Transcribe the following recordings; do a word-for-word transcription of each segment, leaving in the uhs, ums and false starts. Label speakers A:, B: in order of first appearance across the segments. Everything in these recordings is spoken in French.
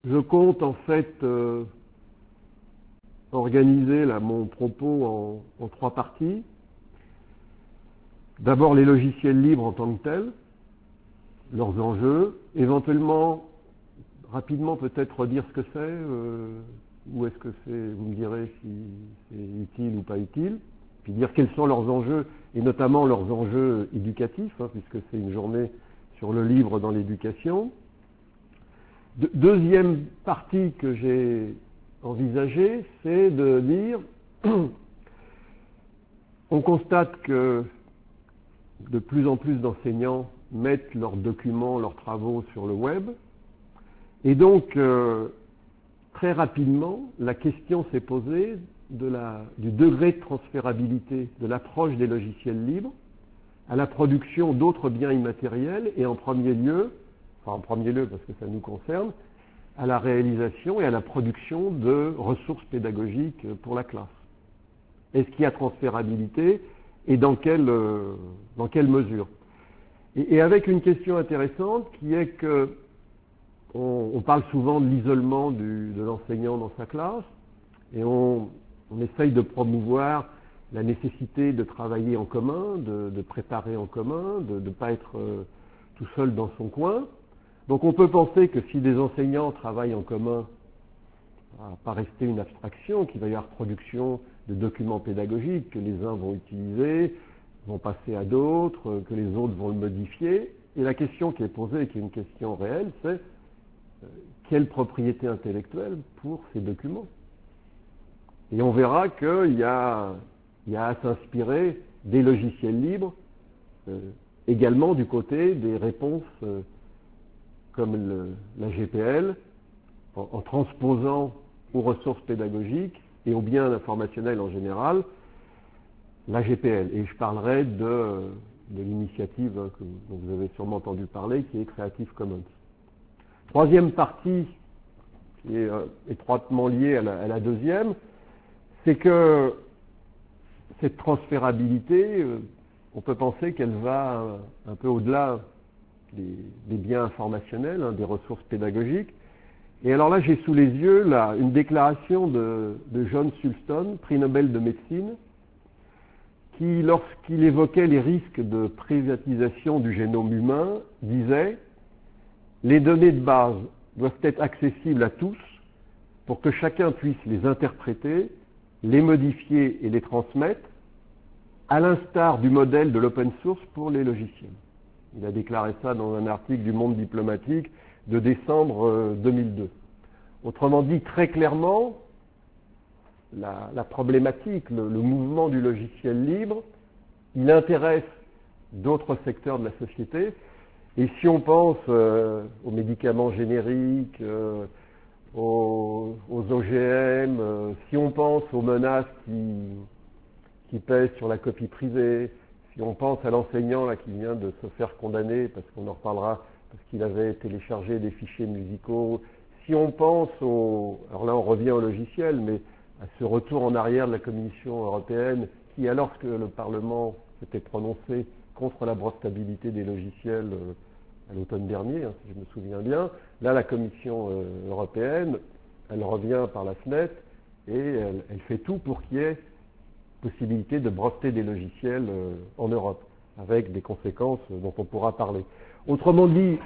A: Je compte en fait euh, organiser là, mon propos en, en trois parties. D'abord les logiciels libres en tant que tels, leurs enjeux, éventuellement, rapidement peut-être redire ce que c'est, euh, ou est-ce que c'est, vous me direz si c'est utile ou pas utile, puis dire quels sont leurs enjeux, et notamment leurs enjeux éducatifs, hein, puisque c'est une journée sur le livre dans l'éducation. De, deuxième partie que j'ai envisagée, c'est de dire, on constate que de plus en plus d'enseignants mettent leurs documents, leurs travaux sur le web, et donc euh, très rapidement, la question s'est posée de la, du degré de transférabilité de l'approche des logiciels libres à la production d'autres biens immatériels et en premier lieu, enfin en premier lieu parce que ça nous concerne, à la réalisation et à la production de ressources pédagogiques pour la classe. Est-ce qu'il y a transférabilité et dans quelle, euh, dans quelle mesure? et, et avec une question intéressante qui est que on, on parle souvent de l'isolement du, de l'enseignant dans sa classe et on, on essaye de promouvoir la nécessité de travailler en commun, de, de préparer en commun, de ne pas être euh, tout seul dans son coin. Donc on peut penser que si des enseignants travaillent en commun, ça ne va pas rester une abstraction, qu'il va y avoir production de documents pédagogiques que les uns vont utiliser, vont passer à d'autres, que les autres vont le modifier. Et la question qui est posée, et qui est une question réelle, c'est euh, quelle propriété intellectuelle pour ces documents? Et on verra qu'il y a, il y a à s'inspirer des logiciels libres, euh, également du côté des réponses euh, comme le, la G P L, en, en transposant aux ressources pédagogiques et aux biens informationnels en général, la G P L. Et je parlerai de, de l'initiative hein, que, dont vous avez sûrement entendu parler, qui est Creative Commons. Troisième partie, qui est euh, étroitement liée à la, à la deuxième, c'est que cette transférabilité, euh, on peut penser qu'elle va un, un peu au-delà des, des biens informationnels, hein, des ressources pédagogiques. Et alors là, j'ai sous les yeux là, une déclaration de, de John Sulston, prix Nobel de médecine, qui, lorsqu'il évoquait les risques de privatisation du génome humain, disait « Les données de base doivent être accessibles à tous pour que chacun puisse les interpréter, les modifier et les transmettre, à l'instar du modèle de l'open source pour les logiciels. » Il a déclaré ça dans un article du Monde diplomatique de décembre deux mille deux. Autrement dit, très clairement, la, la problématique, le, le mouvement du logiciel libre, il intéresse d'autres secteurs de la société. Et si on pense euh, aux médicaments génériques, euh, aux, aux O G M, euh, si on pense aux menaces qui, qui pèsent sur la copie privée, si on pense à l'enseignant là qui vient de se faire condamner, parce qu'on en reparlera, parce qu'il avait téléchargé des fichiers musicaux, si on pense au... Alors là on revient au logiciel, mais à ce retour en arrière de la Commission européenne, qui alors que le Parlement s'était prononcé contre la brevetabilité des logiciels euh, à l'automne dernier, hein, si je me souviens bien, là la Commission euh, européenne, elle revient par la fenêtre et elle, elle fait tout pour qu'il y ait possibilité de breveter des logiciels euh, en Europe, avec des conséquences euh, dont on pourra parler. Autrement dit,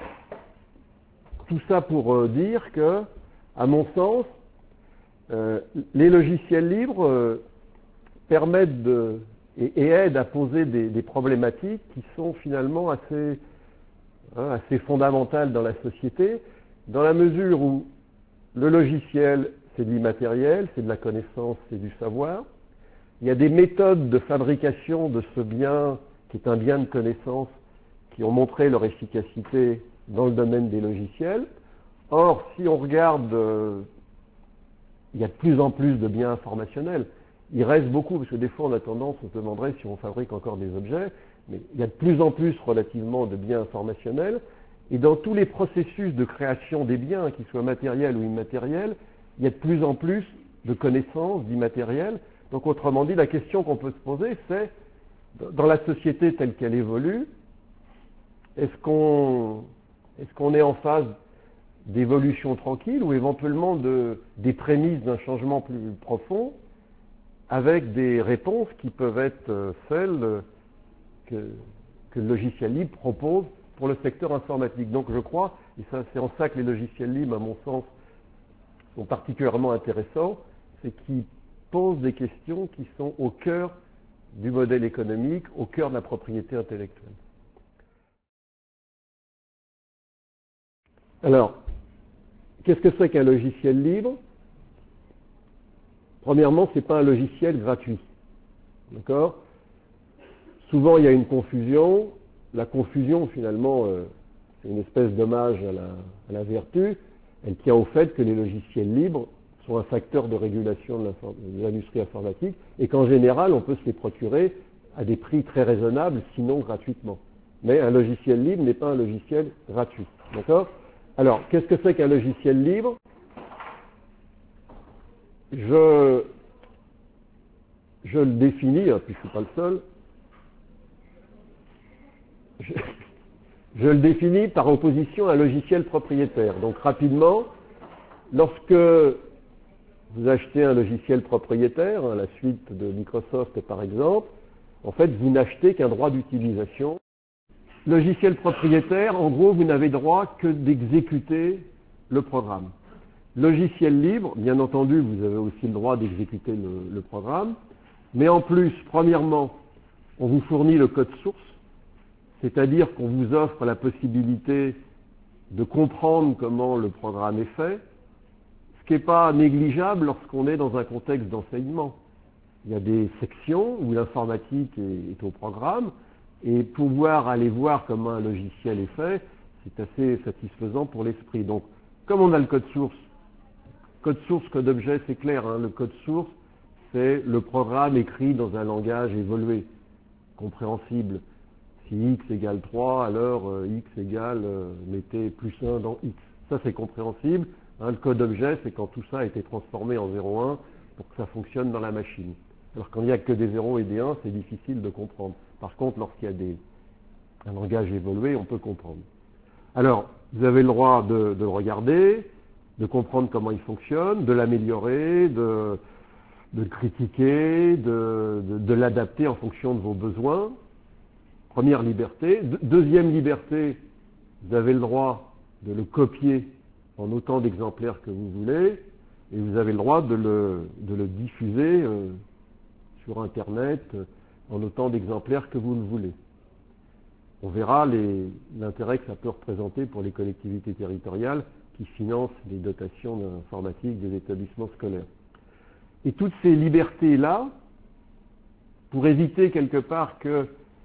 A: tout ça pour euh, dire que, à mon sens, euh, les logiciels libres euh, permettent de, et, et aident à poser des, des problématiques qui sont finalement assez, hein, assez fondamentales dans la société, dans la mesure où le logiciel, c'est de l'immatériel, c'est de la connaissance, c'est du savoir. Il y a des méthodes de fabrication de ce bien, qui est un bien de connaissance, qui ont montré leur efficacité dans le domaine des logiciels. Or, si on regarde, euh, il y a de plus en plus de biens informationnels. Il reste beaucoup, parce que des fois on a tendance, on se demanderait si on fabrique encore des objets, mais il y a de plus en plus relativement de biens informationnels. Et dans tous les processus de création des biens, qu'ils soient matériels ou immatériels, il y a de plus en plus de connaissances, d'immatériel. Donc autrement dit, la question qu'on peut se poser, c'est, dans la société telle qu'elle évolue, est-ce qu'on est-ce qu'on est en phase d'évolution tranquille ou éventuellement de, des prémices d'un changement plus profond avec des réponses qui peuvent être celles que, que le logiciel libre propose pour le secteur informatique. Donc je crois, et ça, c'est en ça que les logiciels libres, à mon sens, sont particulièrement intéressants, c'est qu'ils posent des questions qui sont au cœur du modèle économique, au cœur de la propriété intellectuelle. Alors, qu'est-ce que c'est qu'un logiciel libre? Premièrement, ce n'est pas un logiciel gratuit. D'accord? Souvent, il y a une confusion. La confusion, finalement, euh, c'est une espèce d'hommage à la, à la vertu. Elle tient au fait que les logiciels libres sont un facteur de régulation de l'industrie informatique et qu'en général, on peut se les procurer à des prix très raisonnables, sinon gratuitement. Mais un logiciel libre n'est pas un logiciel gratuit. D'accord? Alors, qu'est-ce que c'est qu'un logiciel libre? Je, je le définis, hein, puis je ne suis pas le seul, je, je le définis par opposition à un logiciel propriétaire. Donc rapidement, lorsque vous achetez un logiciel propriétaire, hein, la suite de Microsoft par exemple, en fait vous n'achetez qu'un droit d'utilisation. Logiciel propriétaire, en gros, vous n'avez droit que d'exécuter le programme. Logiciel libre, bien entendu, vous avez aussi le droit d'exécuter le, le programme, mais en plus, premièrement, on vous fournit le code source, c'est-à-dire qu'on vous offre la possibilité de comprendre comment le programme est fait, ce qui n'est pas négligeable lorsqu'on est dans un contexte d'enseignement. Il y a des sections où l'informatique est, est au programme, et pouvoir aller voir comment un logiciel est fait, c'est assez satisfaisant pour l'esprit. Donc, comme on a le code source, code source, code objet, c'est clair, hein, le code source, c'est le programme écrit dans un langage évolué, compréhensible. Si x égale trois, alors euh, x égale, euh, mettez plus un dans x. Ça, c'est compréhensible. Hein, le code objet, c'est quand tout ça a été transformé en zéro un pour que ça fonctionne dans la machine. Alors quand il n'y a que des zéros et des un, c'est difficile de comprendre. Par contre, lorsqu'il y a des, un langage évolué, on peut comprendre. Alors, vous avez le droit de, de le regarder, de comprendre comment il fonctionne, de l'améliorer, de, de le critiquer, de, de, de l'adapter en fonction de vos besoins. Première liberté. De, deuxième liberté, vous avez le droit de le copier en autant d'exemplaires que vous voulez, et vous avez le droit de le, de le diffuser euh, sur Internet euh, en autant d'exemplaires que vous le voulez. On verra l'intérêt que ça peut représenter pour les collectivités territoriales qui financent les dotations informatiques des établissements scolaires. Et toutes ces libertés-là, pour éviter quelque part que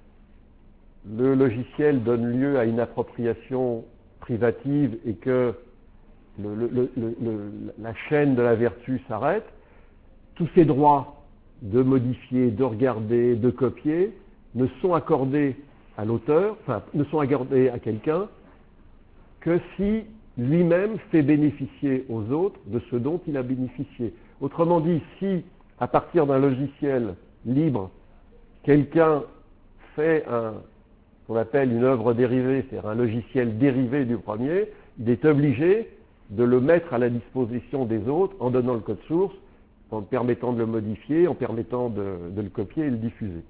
A: le logiciel donne lieu à une appropriation privative et que le, le, le, le, la chaîne de la vertu s'arrête, tous ces droits de modifier, de regarder, de copier, ne sont accordés à l'auteur, enfin, ne sont accordés à quelqu'un que si lui-même fait bénéficier aux autres de ce dont il a bénéficié. Autrement dit, si, à partir d'un logiciel libre, quelqu'un fait un, ce qu'on appelle une œuvre dérivée, c'est-à-dire un logiciel dérivé du premier, il est obligé de le mettre à la disposition des autres en donnant le code source, en permettant de le modifier, en permettant de, de le copier et le diffuser.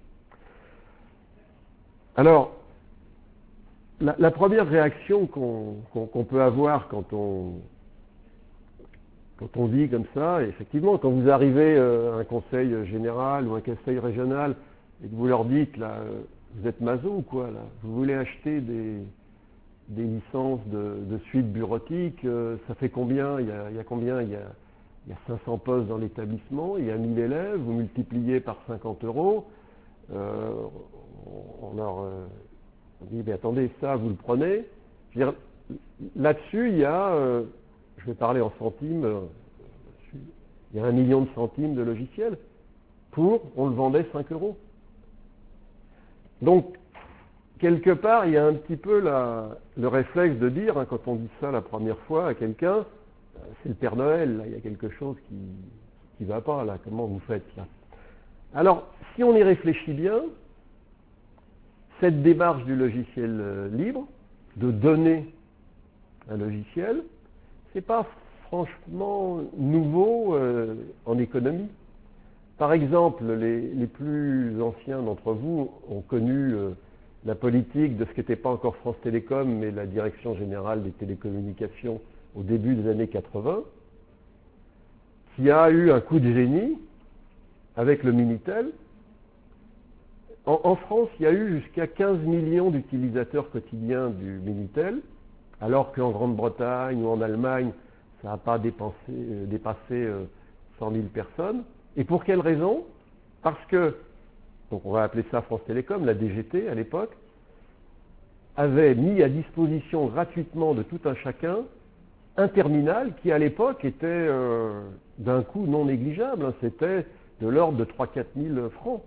A: Alors, la, la première réaction qu'on qu'on, qu'on peut avoir quand on, quand on dit comme ça, et effectivement, quand vous arrivez à un conseil général ou un conseil régional et que vous leur dites, là, vous êtes maso ou quoi, là, vous voulez acheter des, des licences de, de suite bureautique, euh, ça fait combien? Il y a, il y a combien? Il y a, il y a cinq cents postes dans l'établissement, il y a mille élèves, vous multipliez par cinquante euros, euh, on leur euh, on dit, mais attendez, ça, vous le prenez. Là-dessus, il y a, euh, je vais parler en centimes, euh, il y a un million de centimes de logiciels pour, on le vendait cinq euros. Donc, quelque part, il y a un petit peu la, le réflexe de dire, hein, quand on dit ça la première fois à quelqu'un, c'est le Père Noël, là, il y a quelque chose qui ne va pas, là, comment vous faites, là? Alors, si on y réfléchit bien, cette démarche du logiciel libre, de donner un logiciel, c'est pas franchement nouveau euh, en économie. Par exemple, les, les plus anciens d'entre vous ont connu euh, la politique de ce qui n'était pas encore France Télécom, mais la Direction Générale des Télécommunications au début des années quatre-vingts, qui a eu un coup de génie avec le Minitel. En, en France, il y a eu jusqu'à quinze millions d'utilisateurs quotidiens du Minitel, alors qu'en Grande-Bretagne ou en Allemagne, ça n'a pas dépensé, euh, dépassé euh, cent mille personnes. Et pour quelle raison? Parce que, donc on va appeler ça France Télécom, la D G T à l'époque, avait mis à disposition gratuitement de tout un chacun un terminal qui à l'époque était euh, d'un coût non négligeable, hein, c'était de l'ordre de trois à quatre mille francs.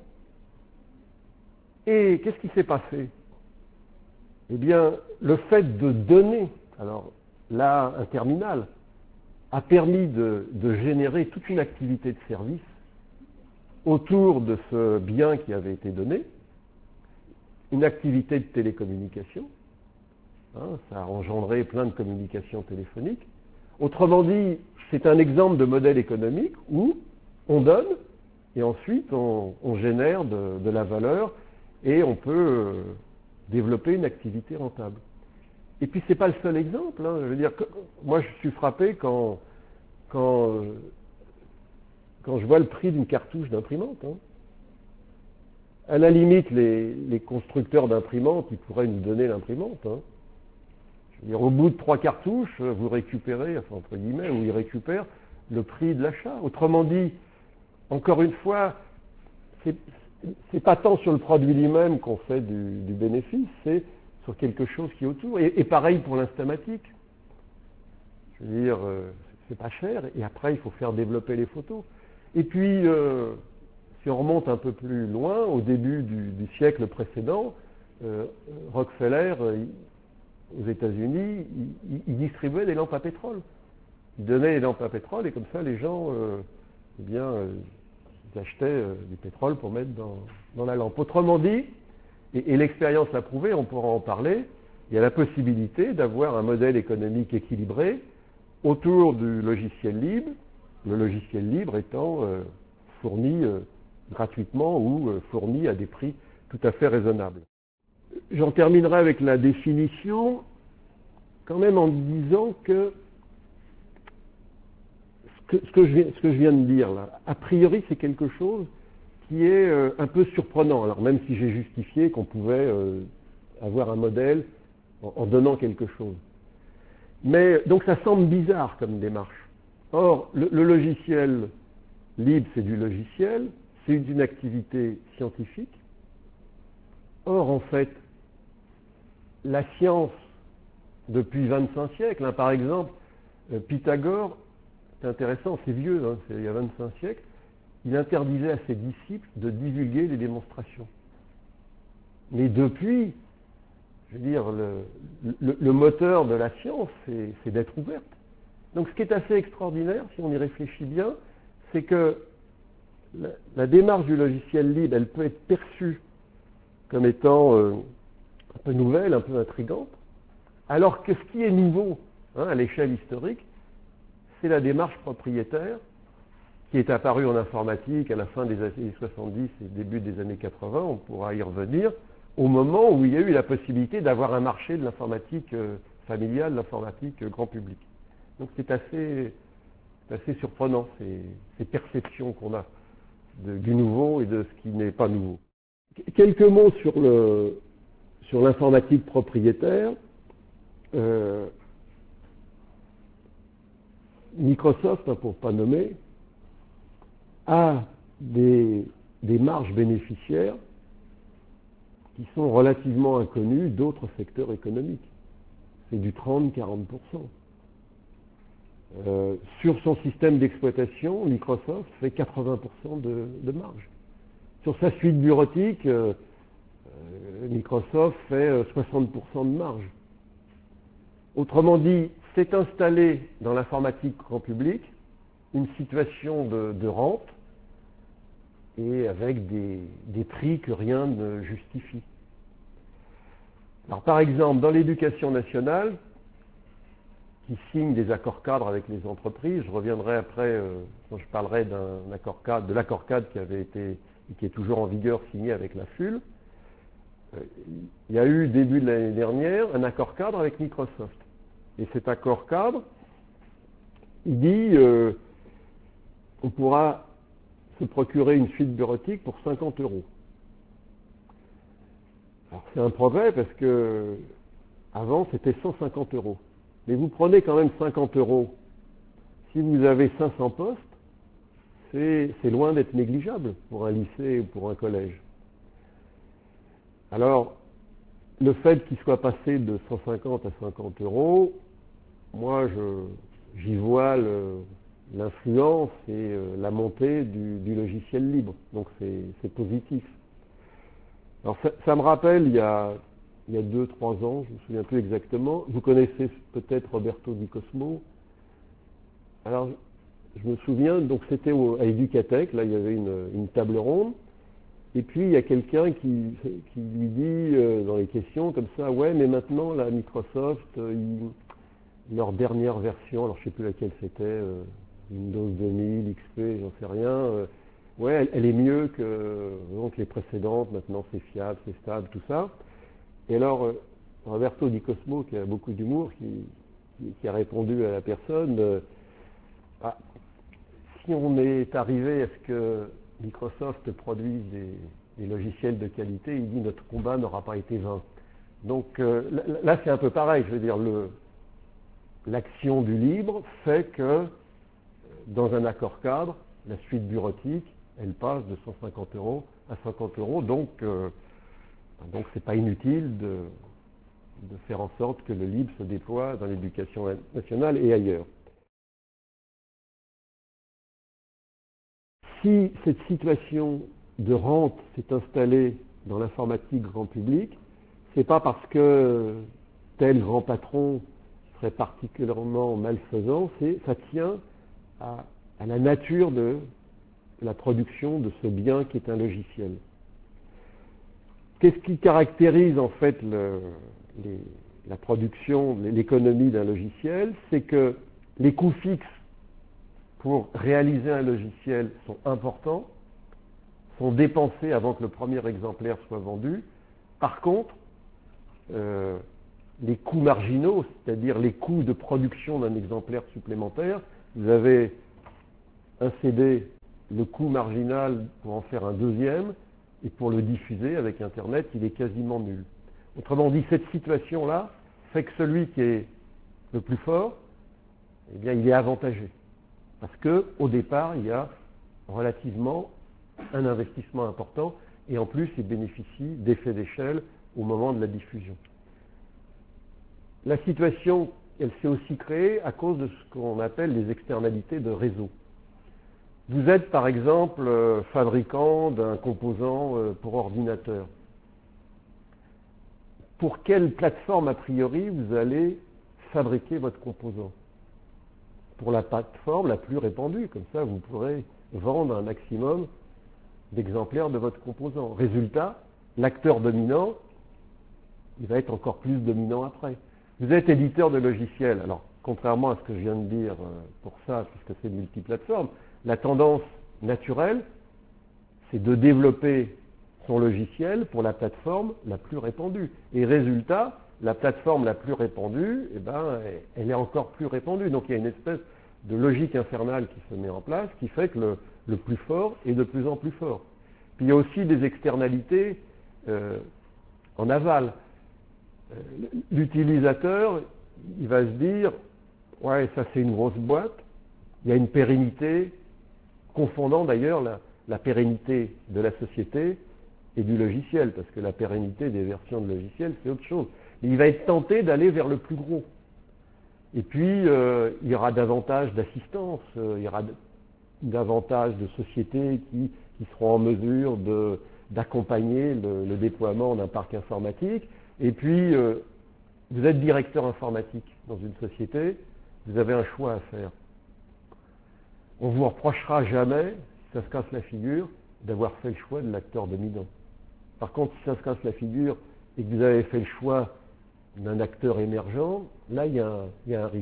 A: Et qu'est-ce qui s'est passé? Eh bien, le fait de donner, alors là, un terminal, a permis de, de générer toute une activité de service autour de ce bien qui avait été donné, une activité de télécommunication, hein, ça a engendré plein de communications téléphoniques. Autrement dit, c'est un exemple de modèle économique où on donne et ensuite on, on génère de, de la valeur et on peut euh, développer une activité rentable. Et puis c'est pas le seul exemple, hein, je veux dire, que, moi je suis frappé quand, quand, euh, quand je vois le prix d'une cartouche d'imprimante. Hein. À la limite, les, les constructeurs d'imprimantes, ils pourraient nous donner l'imprimante. Hein. Je veux dire, au bout de trois cartouches, vous récupérez, enfin entre guillemets, ou ils récupèrent le prix de l'achat. Autrement dit, encore une fois, c'est, c'est pas tant sur le produit lui-même qu'on fait du, du bénéfice, c'est sur quelque chose qui est autour. Et, et pareil pour l'instamatique. Je veux dire, euh, c'est pas cher, et après il faut faire développer les photos. Et puis, euh, si on remonte un peu plus loin, au début du, du siècle précédent, euh, Rockefeller, euh, aux États-Unis, il, il distribuait des lampes à pétrole. Il donnait les lampes à pétrole, et comme ça, les gens, euh, eh bien, euh, ils achetaient euh, du pétrole pour mettre dans, dans la lampe. Autrement dit, et, et l'expérience l'a prouvé, on pourra en parler, il y a la possibilité d'avoir un modèle économique équilibré autour du logiciel libre, le logiciel libre étant euh, fourni euh, gratuitement ou euh, fourni à des prix tout à fait raisonnables. J'en terminerai avec la définition, quand même en disant que ce que, ce que, je, ce que je viens de dire là, a priori c'est quelque chose qui est euh, un peu surprenant. Alors même si j'ai justifié qu'on pouvait euh, avoir un modèle en, en donnant quelque chose. Mais donc ça semble bizarre comme démarche. Or, le, le logiciel libre, c'est du logiciel, c'est une activité scientifique. Or, en fait, la science, depuis vingt-cinq siècles, hein, par exemple, euh, Pythagore, c'est intéressant, c'est vieux, hein, c'est il y a vingt-cinq siècles, il interdisait à ses disciples de divulguer les démonstrations. Mais depuis, je veux dire, le, le, le moteur de la science, c'est, c'est d'être ouverte. Donc ce qui est assez extraordinaire, si on y réfléchit bien, c'est que la, la démarche du logiciel libre, elle peut être perçue comme étant euh, un peu nouvelle, un peu intrigante, alors que ce qui est nouveau hein, à l'échelle historique, c'est la démarche propriétaire qui est apparue en informatique à la fin des années soixante-dix et début des années quatre-vingts, on pourra y revenir, au moment où il y a eu la possibilité d'avoir un marché de l'informatique euh, familiale, de l'informatique euh, grand public. Donc c'est assez, assez surprenant, ces, ces perceptions qu'on a de, du nouveau et de ce qui n'est pas nouveau. Quelques mots sur, le, sur l'informatique propriétaire. Euh, Microsoft, hein, pour ne pas nommer, a des, des marges bénéficiaires qui sont relativement inconnues d'autres secteurs économiques. C'est du trente à quarante pour cent. Euh, sur son système d'exploitation, Microsoft fait quatre-vingts pour cent de, de marge. Sur sa suite bureautique, euh, euh, Microsoft fait euh, soixante pour cent de marge. Autrement dit, c'est installé dans l'informatique grand public une situation de, de rente et avec des, des prix que rien ne justifie. Alors par exemple, dans l'éducation nationale, qui signent des accords cadres avec les entreprises. Je reviendrai après euh, quand je parlerai d'un accord cadre, de l'accord cadre qui avait été et qui est toujours en vigueur signé avec la F U L. Euh, il y a eu début de l'année dernière un accord cadre avec Microsoft. Et cet accord cadre, il dit euh, on pourra se procurer une suite bureautique pour cinquante euros. Alors c'est un progrès parce que avant c'était cent cinquante euros. Mais vous prenez quand même cinquante euros. Si vous avez cinq cents postes, c'est, c'est loin d'être négligeable pour un lycée ou pour un collège. Alors, le fait qu'il soit passé de cent cinquante à cinquante euros, moi je, j'y vois le, l'influence et euh, la montée du, du logiciel libre. Donc c'est, c'est positif. Alors ça, ça me rappelle, il y a, il y a deux, trois ans, je ne me souviens plus exactement, vous connaissez peut-être Roberto Di Cosmo. Alors, je me souviens, donc c'était au, à Educatech, là il y avait une, une table ronde, et puis il y a quelqu'un qui, qui lui dit euh, dans les questions comme ça, ouais, mais maintenant, là, Microsoft, euh, ils, leur dernière version, alors je ne sais plus laquelle c'était, euh, Windows deux mille, X P, j'en sais rien, euh, ouais, elle, elle est mieux que donc, les précédentes, maintenant c'est fiable, c'est stable, tout ça. Et alors, euh, Roberto Di Cosmo, qui a beaucoup d'humour, qui, qui, qui a répondu à la personne, euh, ah, si on est arrivé à ce que Microsoft produise des, des logiciels de qualité, il dit notre combat n'aura pas été vain. Donc euh, là, là c'est un peu pareil, je veux dire, le, l'action du libre fait que dans un accord cadre, la suite bureautique, elle passe de cent cinquante euros à cinquante euros, donc euh, donc c'est pas inutile de, de faire en sorte que le libre se déploie dans l'éducation nationale et ailleurs. Si cette situation de rente s'est installée dans l'informatique grand public, c'est pas parce que tel grand patron serait particulièrement malfaisant, c'est, ça tient à, à la nature de la production de ce bien qui est un logiciel. Qu'est-ce qui caractérise en fait le, les, la production, l'économie d'un logiciel? C'est que les coûts fixes pour réaliser un logiciel sont importants, sont dépensés avant que le premier exemplaire soit vendu. Par contre, euh, les coûts marginaux, c'est-à-dire les coûts de production d'un exemplaire supplémentaire, vous avez un C D, le coût marginal pour en faire un deuxième, et pour le diffuser avec Internet, il est quasiment nul. Autrement dit, cette situation-là fait que celui qui est le plus fort, eh bien, il est avantagé. Parce qu'au départ, il y a relativement un investissement important, et en plus, il bénéficie d'effets d'échelle au moment de la diffusion. La situation, elle s'est aussi créée à cause de ce qu'on appelle les externalités de réseau. Vous êtes par exemple euh, fabricant d'un composant euh, pour ordinateur. Pour quelle plateforme a priori vous allez fabriquer votre composant? Pour la plateforme la plus répandue, comme ça vous pourrez vendre un maximum d'exemplaires de votre composant. Résultat, l'acteur dominant, il va être encore plus dominant après. Vous êtes éditeur de logiciels, alors contrairement à ce que je viens de dire euh, pour ça, puisque c'est multiplateforme, la tendance naturelle, c'est de développer son logiciel pour la plateforme la plus répandue. Et résultat, la plateforme la plus répandue, eh ben, elle est encore plus répandue. Donc il y a une espèce de logique infernale qui se met en place, qui fait que le, le plus fort est de plus en plus fort. Puis il y a aussi des externalités euh, en aval. Euh, l'utilisateur, il va se dire, ouais, ça c'est une grosse boîte, il y a une pérennité, confondant d'ailleurs la, la pérennité de la société et du logiciel, parce que la pérennité des versions de logiciel, c'est autre chose. Mais il va être tenté d'aller vers le plus gros. Et puis, euh, il y aura davantage d'assistance, euh, il y aura davantage de sociétés qui, qui seront en mesure de, d'accompagner le, le déploiement d'un parc informatique. Et puis, euh, vous êtes directeur informatique dans une société, vous avez un choix à faire. On ne vous reprochera jamais, si ça se casse la figure, d'avoir fait le choix de l'acteur dominant. Par contre, si ça se casse la figure et que vous avez fait le choix d'un acteur émergent, là, il y a un, il y a un risque.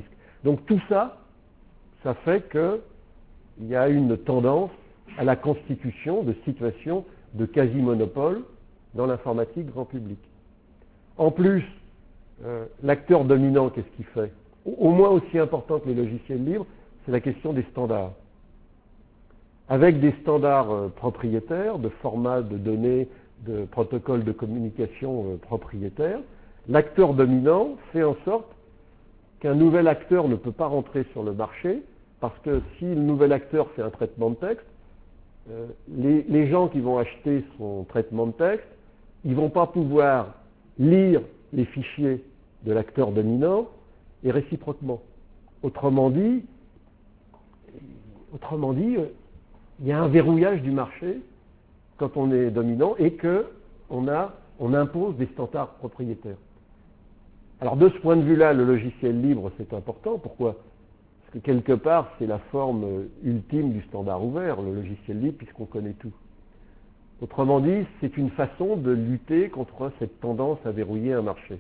A: Donc tout ça, ça fait qu'il y a une tendance à la constitution de situations de quasi-monopole dans l'informatique grand public. En plus, euh, l'acteur dominant, qu'est-ce qu'il fait? Au moins aussi important que les logiciels libres, c'est la question des standards. Avec des standards euh, propriétaires, de formats de données, de protocoles de communication euh, propriétaires, l'acteur dominant fait en sorte qu'un nouvel acteur ne peut pas rentrer sur le marché, parce que si le nouvel acteur fait un traitement de texte, euh, les, les gens qui vont acheter son traitement de texte, ils ne vont pas pouvoir lire les fichiers de l'acteur dominant et réciproquement. Autrement dit, autrement dit, euh, il y a un verrouillage du marché quand on est dominant et qu'on a, on impose des standards propriétaires. Alors de ce point de vue-là, le logiciel libre, c'est important. Pourquoi? Parce que quelque part, c'est la forme ultime du standard ouvert, le logiciel libre, puisqu'on connaît tout. Autrement dit, c'est une façon de lutter contre cette tendance à verrouiller un marché.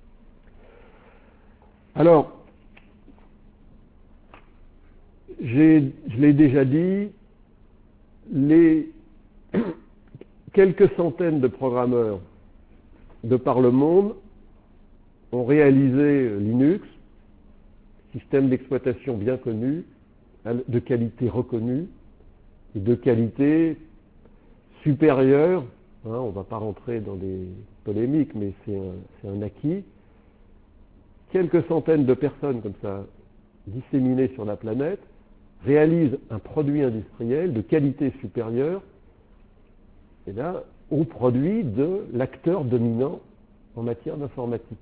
A: Alors, j'ai, je l'ai déjà dit, les quelques centaines de programmeurs de par le monde ont réalisé Linux, système d'exploitation bien connu, de qualité reconnue, et de qualité supérieure, hein, on ne va pas rentrer dans des polémiques, mais c'est un, c'est un acquis. Quelques centaines de personnes comme ça, disséminées sur la planète, réalisent un produit industriel de qualité supérieure, et là, au produit de l'acteur dominant en matière d'informatique.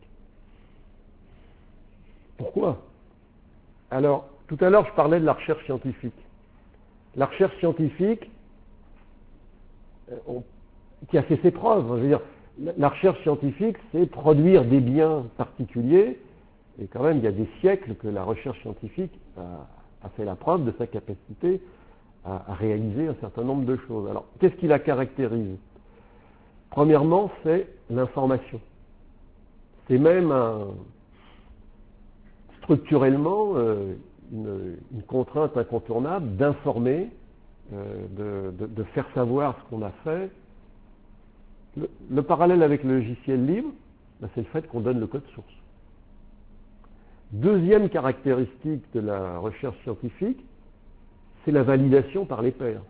A: Pourquoi? Alors, tout à l'heure, je parlais de la recherche scientifique. La recherche scientifique, euh, on, qui a fait ses preuves. Je veux dire, la, la recherche scientifique, c'est produire des biens particuliers, et quand même, il y a des siècles que la recherche scientifique a, a fait la preuve de sa capacité à, à réaliser un certain nombre de choses. Alors, qu'est-ce qui la caractérise? Premièrement, c'est l'information. C'est même un, structurellement euh, une, une contrainte incontournable d'informer, euh, de, de, de faire savoir ce qu'on a fait. Le, le parallèle avec le logiciel libre, ben, c'est le fait qu'on donne le code source. Deuxième caractéristique de la recherche scientifique, c'est la validation par les pairs.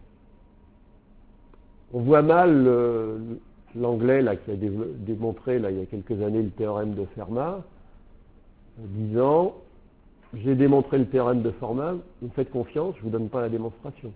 A: On voit mal euh, l'anglais là, qui a dé démontré là, il y a quelques années le théorème de Fermat, disant j'ai démontré le théorème de Fermat, vous me faites confiance, je ne vous donne pas la démonstration.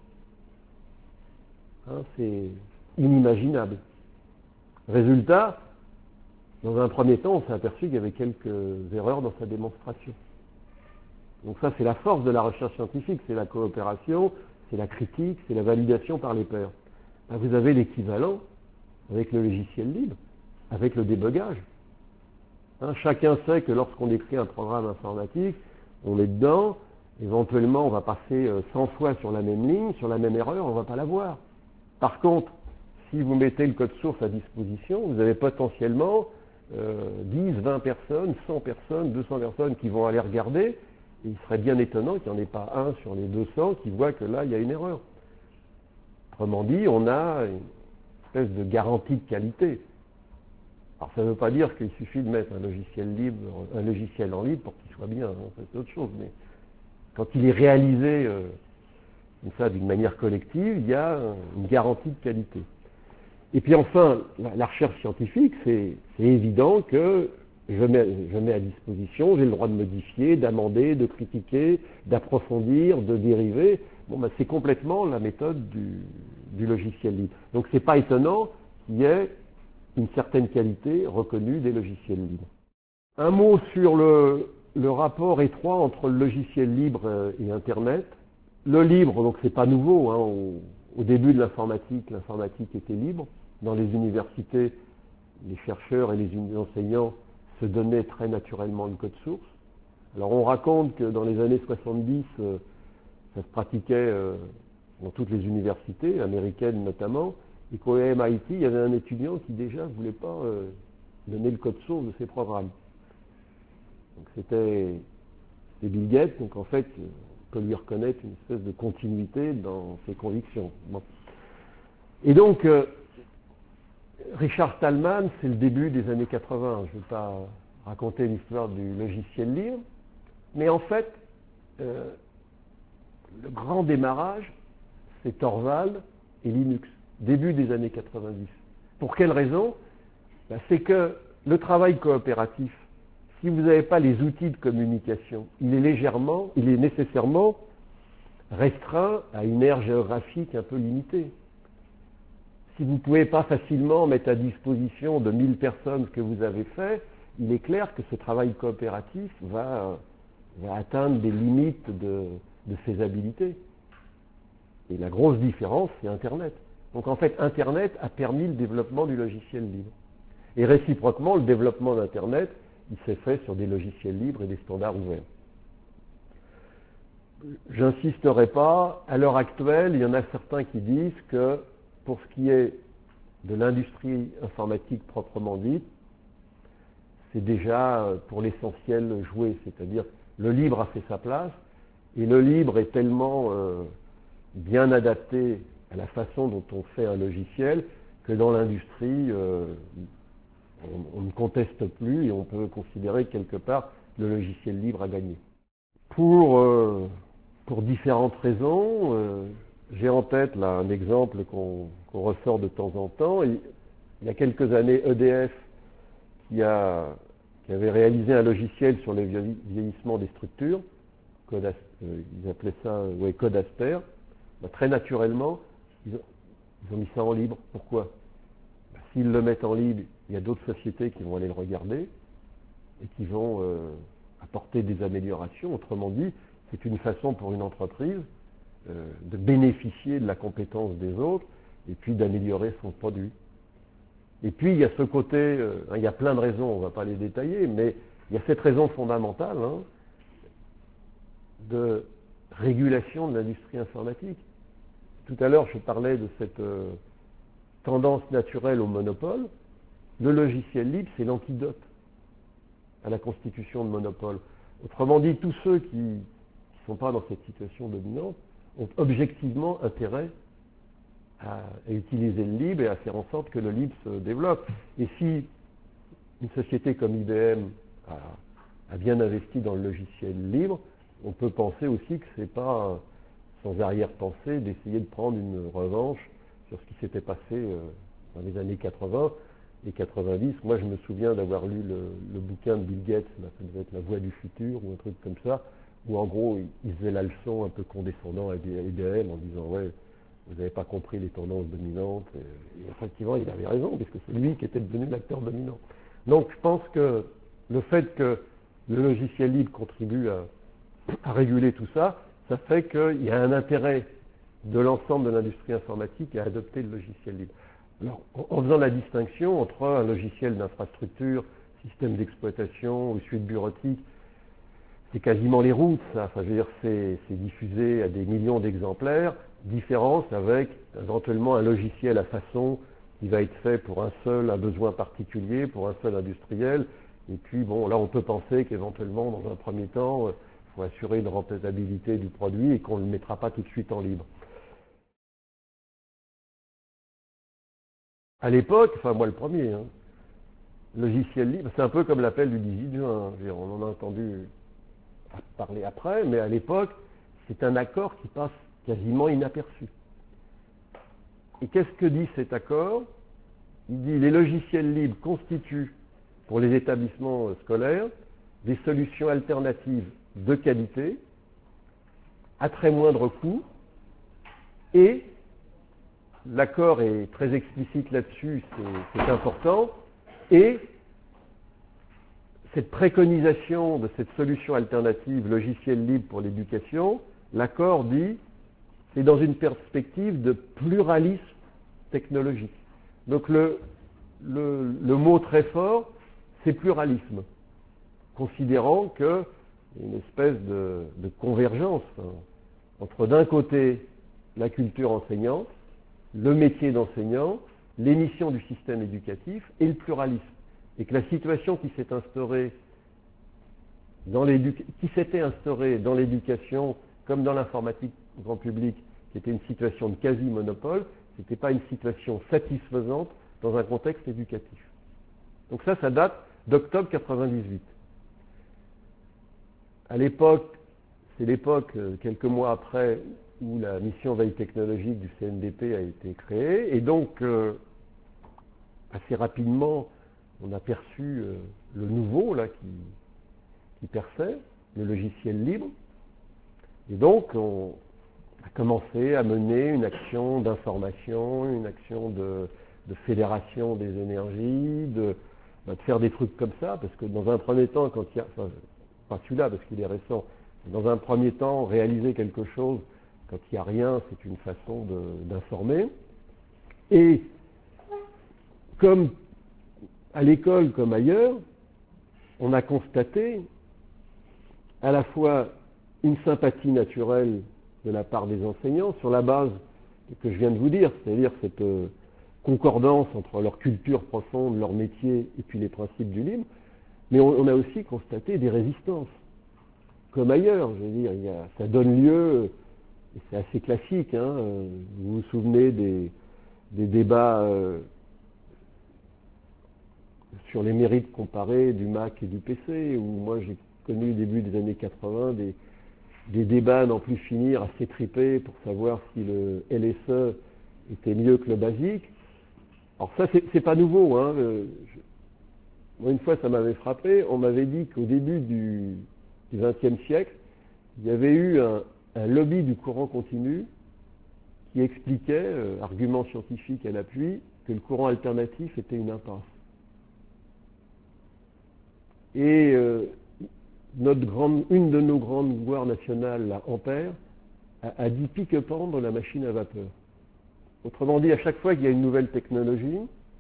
A: Hein, c'est inimaginable. Résultat, dans un premier temps, on s'est aperçu qu'il y avait quelques erreurs dans sa démonstration. Donc ça, c'est la force de la recherche scientifique, c'est la coopération, c'est la critique, c'est la validation par les pairs. Ben, vous avez l'équivalent avec le logiciel libre, avec le débogage. Hein, chacun sait que lorsqu'on écrit un programme informatique, on est dedans, éventuellement on va passer cent fois sur la même ligne, sur la même erreur, on ne va pas la voir. Par contre, si vous mettez le code source à disposition, vous avez potentiellement euh, dix, vingt personnes, cent personnes, deux cents personnes qui vont aller regarder, et il serait bien étonnant qu'il n'y en ait pas un sur les deux cents qui voit que là, il y a une erreur. Autrement dit, on a une espèce de garantie de qualité. Alors ça ne veut pas dire qu'il suffit de mettre un logiciel libre, un logiciel en libre pour qu'il soit bien, hein, c'est autre chose, mais quand il est réalisé euh, comme ça d'une manière collective, il y a une garantie de qualité. Et puis enfin, la, la recherche scientifique, c'est évident que je mets, je mets à disposition, j'ai le droit de modifier, d'amender, de critiquer, d'approfondir, de dériver. Bon, ben, c'est complètement la méthode du, du logiciel libre. Donc c'est pas étonnant qu'il y ait une certaine qualité reconnue des logiciels libres. Un mot sur le, le rapport étroit entre le logiciel libre et Internet. Le libre, donc c'est pas nouveau, hein, au, au début de l'informatique, l'informatique était libre. Dans les universités, les chercheurs et les enseignants se donnaient très naturellement le code source. Alors on raconte que dans les années soixante-dix, euh, ça se pratiquait euh, dans toutes les universités, américaines notamment, et qu'au M I T, il y avait un étudiant qui déjà ne voulait pas euh, donner le code source de ses programmes. Donc c'était et Bill Gates, donc en fait, on peut lui reconnaître une espèce de continuité dans ses convictions. Bon. Et donc, euh, Richard Stallman, c'est le début des années quatre-vingts. Je ne vais pas raconter l'histoire du logiciel libre, mais en fait, euh, le grand démarrage, c'est Torvald et Linux, début des années quatre-vingt-dix. Pour quelle raison? Ben, c'est que le travail coopératif, si vous n'avez pas les outils de communication, il est légèrement, il est nécessairement restreint à une aire géographique un peu limitée. Si vous ne pouvez pas facilement mettre à disposition de mille personnes ce que vous avez fait, il est clair que ce travail coopératif va, va atteindre des limites de, de faisabilité. Et la grosse différence, c'est Internet. Donc en fait, Internet a permis le développement du logiciel libre. Et réciproquement, le développement d'Internet, il s'est fait sur des logiciels libres et des standards ouverts. J'insisterai pas, à l'heure actuelle, il y en a certains qui disent que pour ce qui est de l'industrie informatique proprement dite, c'est déjà pour l'essentiel joué, c'est-à-dire le libre a fait sa place, et le libre est tellement euh, bien adapté à la façon dont on fait un logiciel que dans l'industrie, euh, on, on ne conteste plus et on peut considérer que quelque part le logiciel libre a gagné. Pour, euh, pour différentes raisons, euh, j'ai en tête là un exemple qu'on qu'on ressort de temps en temps. Il, il y a quelques années, E D F qui, a, qui avait réalisé un logiciel sur le vieillissement des structures, code, euh, ils appelaient ça ouais, code Asper. Ben, très naturellement, ils ont, ils ont mis ça en libre. Pourquoi? Ben, s'ils le mettent en libre, il y a d'autres sociétés qui vont aller le regarder et qui vont euh, apporter des améliorations. Autrement dit, c'est une façon pour une entreprise euh, de bénéficier de la compétence des autres et puis d'améliorer son produit. Et puis il y a ce côté, euh, il y a plein de raisons, on ne va pas les détailler, mais il y a cette raison fondamentale hein, de régulation de l'industrie informatique. Tout à l'heure, je parlais de cette euh, tendance naturelle au monopole. Le logiciel libre, c'est l'antidote à la constitution de monopole. Autrement dit, tous ceux qui ne sont pas dans cette situation dominante ont objectivement intérêt à, à utiliser le libre et à faire en sorte que le libre se développe. Et si une société comme I B M a, a bien investi dans le logiciel libre, on peut penser aussi que ce n'est pas sans arrière-pensée d'essayer de prendre une revanche sur ce qui s'était passé euh, dans les années quatre-vingts et quatre-vingt-dix. Moi, je me souviens d'avoir lu le, le bouquin de Bill Gates, là, ça devait être La Voix du futur ou un truc comme ça, où en gros, il, il faisait la leçon un peu condescendant à I B M en disant « Ouais, vous n'avez pas compris les tendances dominantes. » Et, et effectivement, il avait raison, puisque c'est lui qui était devenu l'acteur dominant. Donc, je pense que le fait que le logiciel libre contribue à, à réguler tout ça, ça fait qu'il y a un intérêt de l'ensemble de l'industrie informatique à adopter le logiciel libre. Alors, en faisant la distinction entre un logiciel d'infrastructure, système d'exploitation ou suite bureautique, c'est quasiment les routes, ça. Enfin, je veux dire, c'est, c'est diffusé à des millions d'exemplaires. Différence avec éventuellement un logiciel à façon qui va être fait pour un seul, un besoin particulier, pour un seul industriel. Et puis, bon, là, on peut penser qu'éventuellement, dans un premier temps, il faut assurer une rentabilité du produit et qu'on ne le mettra pas tout de suite en libre. À l'époque, enfin moi le premier, hein, logiciel libre, c'est un peu comme l'appel du dix-huit juin. Hein, on en a entendu parler après, mais à l'époque, c'est un accord qui passe quasiment inaperçu. Et qu'est-ce que dit cet accord? Il dit les logiciels libres constituent pour les établissements scolaires des solutions alternatives de qualité, à très moindre coût, et l'accord est très explicite là-dessus, c'est, c'est important, et cette préconisation de cette solution alternative logiciel libre pour l'éducation, l'accord dit c'est dans une perspective de pluralisme technologique. Donc le, le, le mot très fort, c'est pluralisme, considérant qu'il y a une espèce de, de convergence hein, entre d'un côté la culture enseignante, le métier d'enseignant, les missions du système éducatif et le pluralisme. Et que la situation qui s'est instaurée dans qui s'était instauré dans l'éducation comme dans l'informatique grand public, qui était une situation de quasi-monopole, ce n'était pas une situation satisfaisante dans un contexte éducatif. Donc ça, ça date d'octobre quatre-vingt-dix-huit. À l'époque, c'est l'époque, quelques mois après, où la mission veille technologique du C N D P a été créée, et donc, euh, assez rapidement, on a perçu euh, le nouveau, là, qui, qui perçait, le logiciel libre, et donc, on a commencé à mener une action d'information, une action de, de fédération des énergies, de, de faire des trucs comme ça, parce que dans un premier temps, quand il y a, enfin, pas celui-là parce qu'il est récent, dans un premier temps, réaliser quelque chose quand il n'y a rien, c'est une façon d'informer. Et comme à l'école comme ailleurs, on a constaté à la fois une sympathie naturelle de la part des enseignants sur la base que je viens de vous dire, c'est-à-dire cette euh, concordance entre leur culture profonde, leur métier et puis les principes du libre, mais on, on a aussi constaté des résistances, comme ailleurs, je veux dire, il y a, ça donne lieu, et c'est assez classique, hein, euh, vous vous souvenez des, des débats euh, sur les mérites comparés du Mac et du P C, où moi j'ai connu au début des années quatre-vingts des, des débats à n'en plus finir, assez tripés pour savoir si le L S E était mieux que le basique. Alors ça, c'est pas nouveau. Hein. Le, je, moi, une fois, ça m'avait frappé. On m'avait dit qu'au début du vingtième siècle, il y avait eu un, un lobby du courant continu qui expliquait, euh, argument scientifique à l'appui, que le courant alternatif était une impasse. Et euh, notre grande, une de nos grandes gloires nationales, la Ampère, a, a dit pique-pendre la machine à vapeur. Autrement dit, à chaque fois qu'il y a une nouvelle technologie,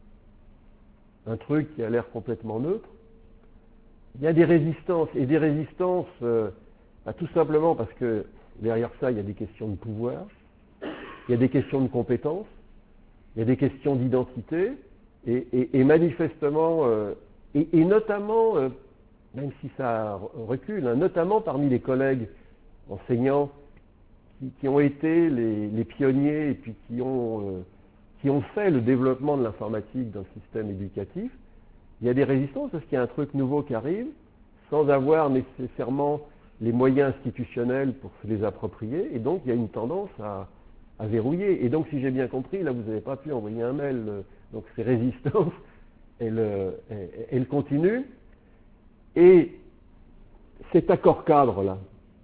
A: un truc qui a l'air complètement neutre, il y a des résistances, et des résistances, euh, bah, tout simplement parce que derrière ça, il y a des questions de pouvoir, il y a des questions de compétences, il y a des questions d'identité, et, et, et manifestement, euh, et, et notamment, euh, même si ça recule, hein, notamment parmi les collègues enseignants qui, qui ont été les, les pionniers et puis qui ont, euh, qui ont fait le développement de l'informatique dans le système éducatif, il y a des résistances parce qu'il y a un truc nouveau qui arrive, sans avoir nécessairement les moyens institutionnels pour se les approprier, et donc il y a une tendance à, à verrouiller. Et donc, si j'ai bien compris, là, vous n'avez pas pu envoyer un mail, euh, donc ces résistances, elles, elles, elles continuent. Et cet accord cadre-là,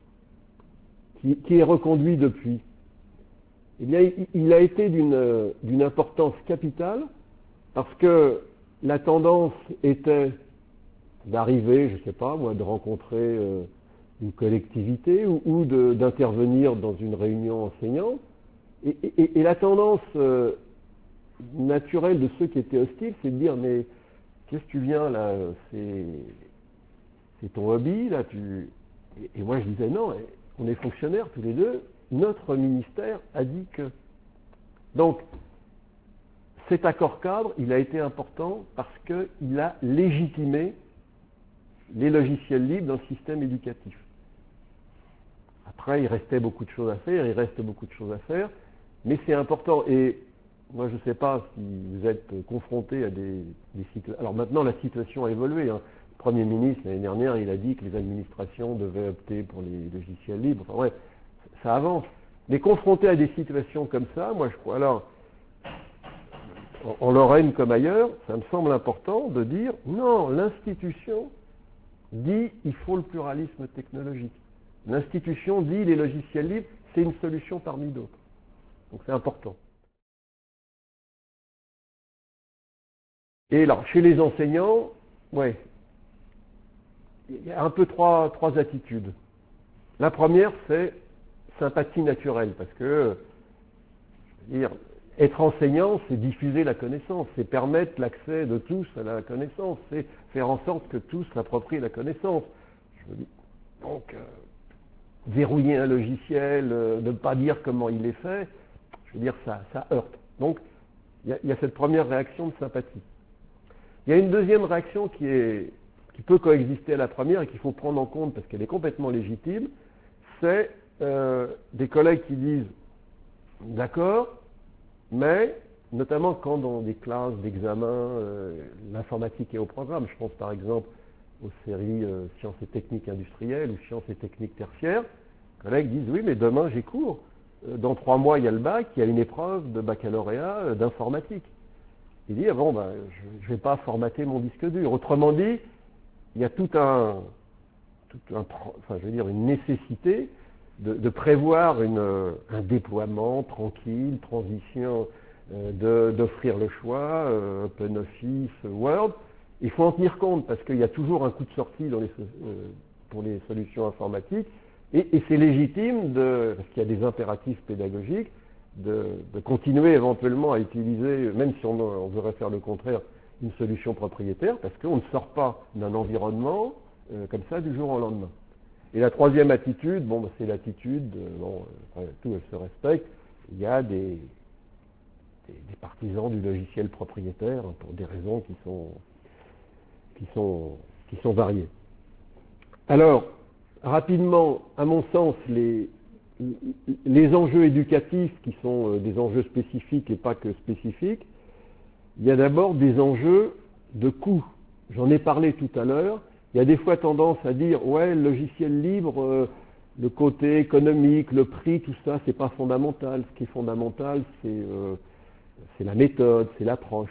A: qui, qui est reconduit depuis, eh bien, il, il a été d'une d'une importance capitale, parce que la tendance était d'arriver, je ne sais pas moi, de rencontrer euh, une collectivité ou, ou d'intervenir dans une réunion enseignante. Et, et, et la tendance euh, naturelle de ceux qui étaient hostiles, c'est de dire, mais qu'est-ce que tu viens là, c'est c'est ton hobby, là, tu... Et, et moi je disais, non, on est fonctionnaires tous les deux, notre ministère a dit que... Donc, cet accord cadre, il a été important parce qu'il a légitimé les logiciels libres dans le système éducatif. Après, il restait beaucoup de choses à faire, il reste beaucoup de choses à faire, mais c'est important. Et moi, je ne sais pas si vous êtes confronté à des, des situations... Alors maintenant, la situation a évolué. Hein. Le Premier ministre, l'année dernière, il a dit que les administrations devaient opter pour les logiciels libres. Enfin ouais, ça avance. Mais confronté à des situations comme ça, moi, je crois... Alors, en Lorraine comme ailleurs, ça me semble important de dire, non, l'institution dit il faut le pluralisme technologique. L'institution dit les logiciels libres, c'est une solution parmi d'autres. Donc c'est important. Et là, chez les enseignants, ouais, il y a un peu trois, trois attitudes. La première, c'est sympathie naturelle, parce que, je veux dire, être enseignant, c'est diffuser la connaissance, c'est permettre l'accès de tous à la connaissance, c'est faire en sorte que tous s'approprient la connaissance. Je veux dire, donc, euh, verrouiller un logiciel, euh, ne pas dire comment il est fait, je veux dire, ça, ça heurte. Donc, il y, y a cette première réaction de sympathie. Il y a une deuxième réaction qui est, qui peut coexister à la première et qu'il faut prendre en compte parce qu'elle est complètement légitime, c'est euh, des collègues qui disent d'accord, mais notamment quand dans des classes d'examen, euh, l'informatique est au programme. Je pense par exemple aux séries euh, sciences et techniques industrielles ou sciences et techniques tertiaires. Les collègues disent oui, mais demain j'ai cours. Euh, Dans trois mois, il y a le bac, il y a une épreuve de baccalauréat euh, d'informatique. Il dit ah bon, ben, je ne vais pas formater mon disque dur. Autrement dit, il y a tout un, tout un enfin, je veux dire, une nécessité de, de prévoir une, un déploiement tranquille, transition, euh, d'offrir le choix, euh, OpenOffice, Word. Il faut en tenir compte parce qu'il y a toujours un coup de sortie dans les, euh, pour les solutions informatiques et, et c'est légitime, de, parce qu'il y a des impératifs pédagogiques, de, de continuer éventuellement à utiliser, même si on, on voudrait faire le contraire, une solution propriétaire parce qu'on ne sort pas d'un environnement euh, comme ça du jour au lendemain. Et la troisième attitude, bon, bah, c'est l'attitude, euh, bon, euh, tout elle se respecte, il y a des, des, des partisans du logiciel propriétaire hein, pour des raisons qui sont, qui sont, qui sont variées. Alors, rapidement, à mon sens, les, les enjeux éducatifs qui sont euh, des enjeux spécifiques et pas que spécifiques, il y a d'abord des enjeux de coût. J'en ai parlé tout à l'heure. Il y a des fois tendance à dire ouais, le logiciel libre, euh, le côté économique, le prix, tout ça, c'est pas fondamental. Ce qui est fondamental, c'est euh, c'est la méthode, c'est l'approche.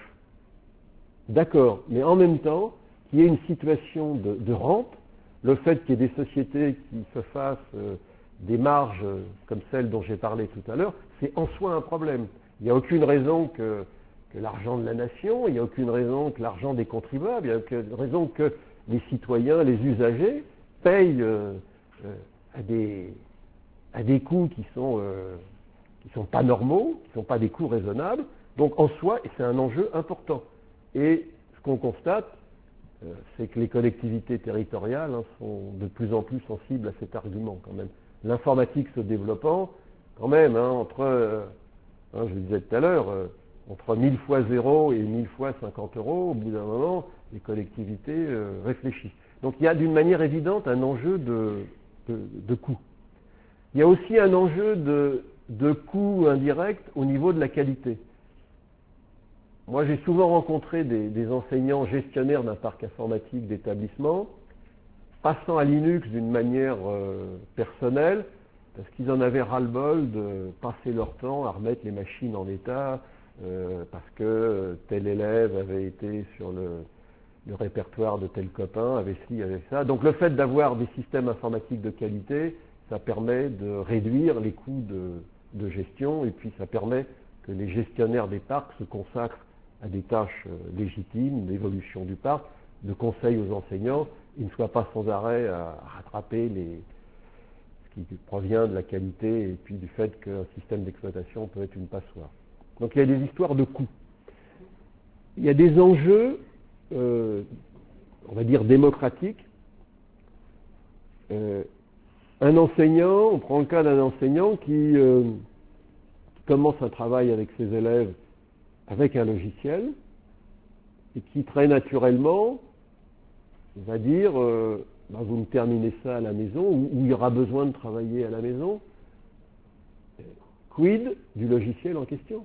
A: D'accord, mais en même temps, qu'il y ait une situation de, de rente, le fait qu'il y ait des sociétés qui se fassent euh, des marges euh, comme celles dont j'ai parlé tout à l'heure, c'est en soi un problème. Il n'y a aucune raison que que l'argent de la nation, il n'y a aucune raison que l'argent des contribuables, il n'y a aucune raison que les citoyens, les usagers, payent euh, euh, à, des, à des coûts qui sont, euh, qui sont pas normaux, qui ne sont pas des coûts raisonnables. Donc en soi, c'est un enjeu important. Et ce qu'on constate, euh, c'est que les collectivités territoriales hein, sont de plus en plus sensibles à cet argument quand même. L'informatique se développant, quand même, hein, entre, euh, hein, je le disais tout à l'heure, euh, entre mille fois zéro et mille fois cinquante euros, au bout d'un moment, les collectivités euh, réfléchissent. Donc il y a d'une manière évidente un enjeu de, de, de coût. Il y a aussi un enjeu de, de coût indirect au niveau de la qualité. Moi j'ai souvent rencontré des, des enseignants gestionnaires d'un parc informatique d'établissement, passant à Linux d'une manière euh, personnelle, parce qu'ils en avaient ras-le-bol de passer leur temps à remettre les machines en état, Euh, parce que tel élève avait été sur le, le répertoire de tel copain, avait ci, avait ça. Donc le fait d'avoir des systèmes informatiques de qualité, ça permet de réduire les coûts de, de gestion et puis ça permet que les gestionnaires des parcs se consacrent à des tâches euh, légitimes, d'évolution du parc, de conseil aux enseignants, ils ne soient pas sans arrêt à, à rattraper les, ce qui provient de la qualité et puis du fait qu'un système d'exploitation peut être une passoire. Donc il y a des histoires de coûts. Il y a des enjeux, euh, on va dire démocratiques. Euh, un enseignant, on prend le cas d'un enseignant qui, euh, qui commence un travail avec ses élèves avec un logiciel et qui très naturellement va dire euh, bah, vous me terminez ça à la maison ou, ou il y aura besoin de travailler à la maison. Quid du logiciel en question?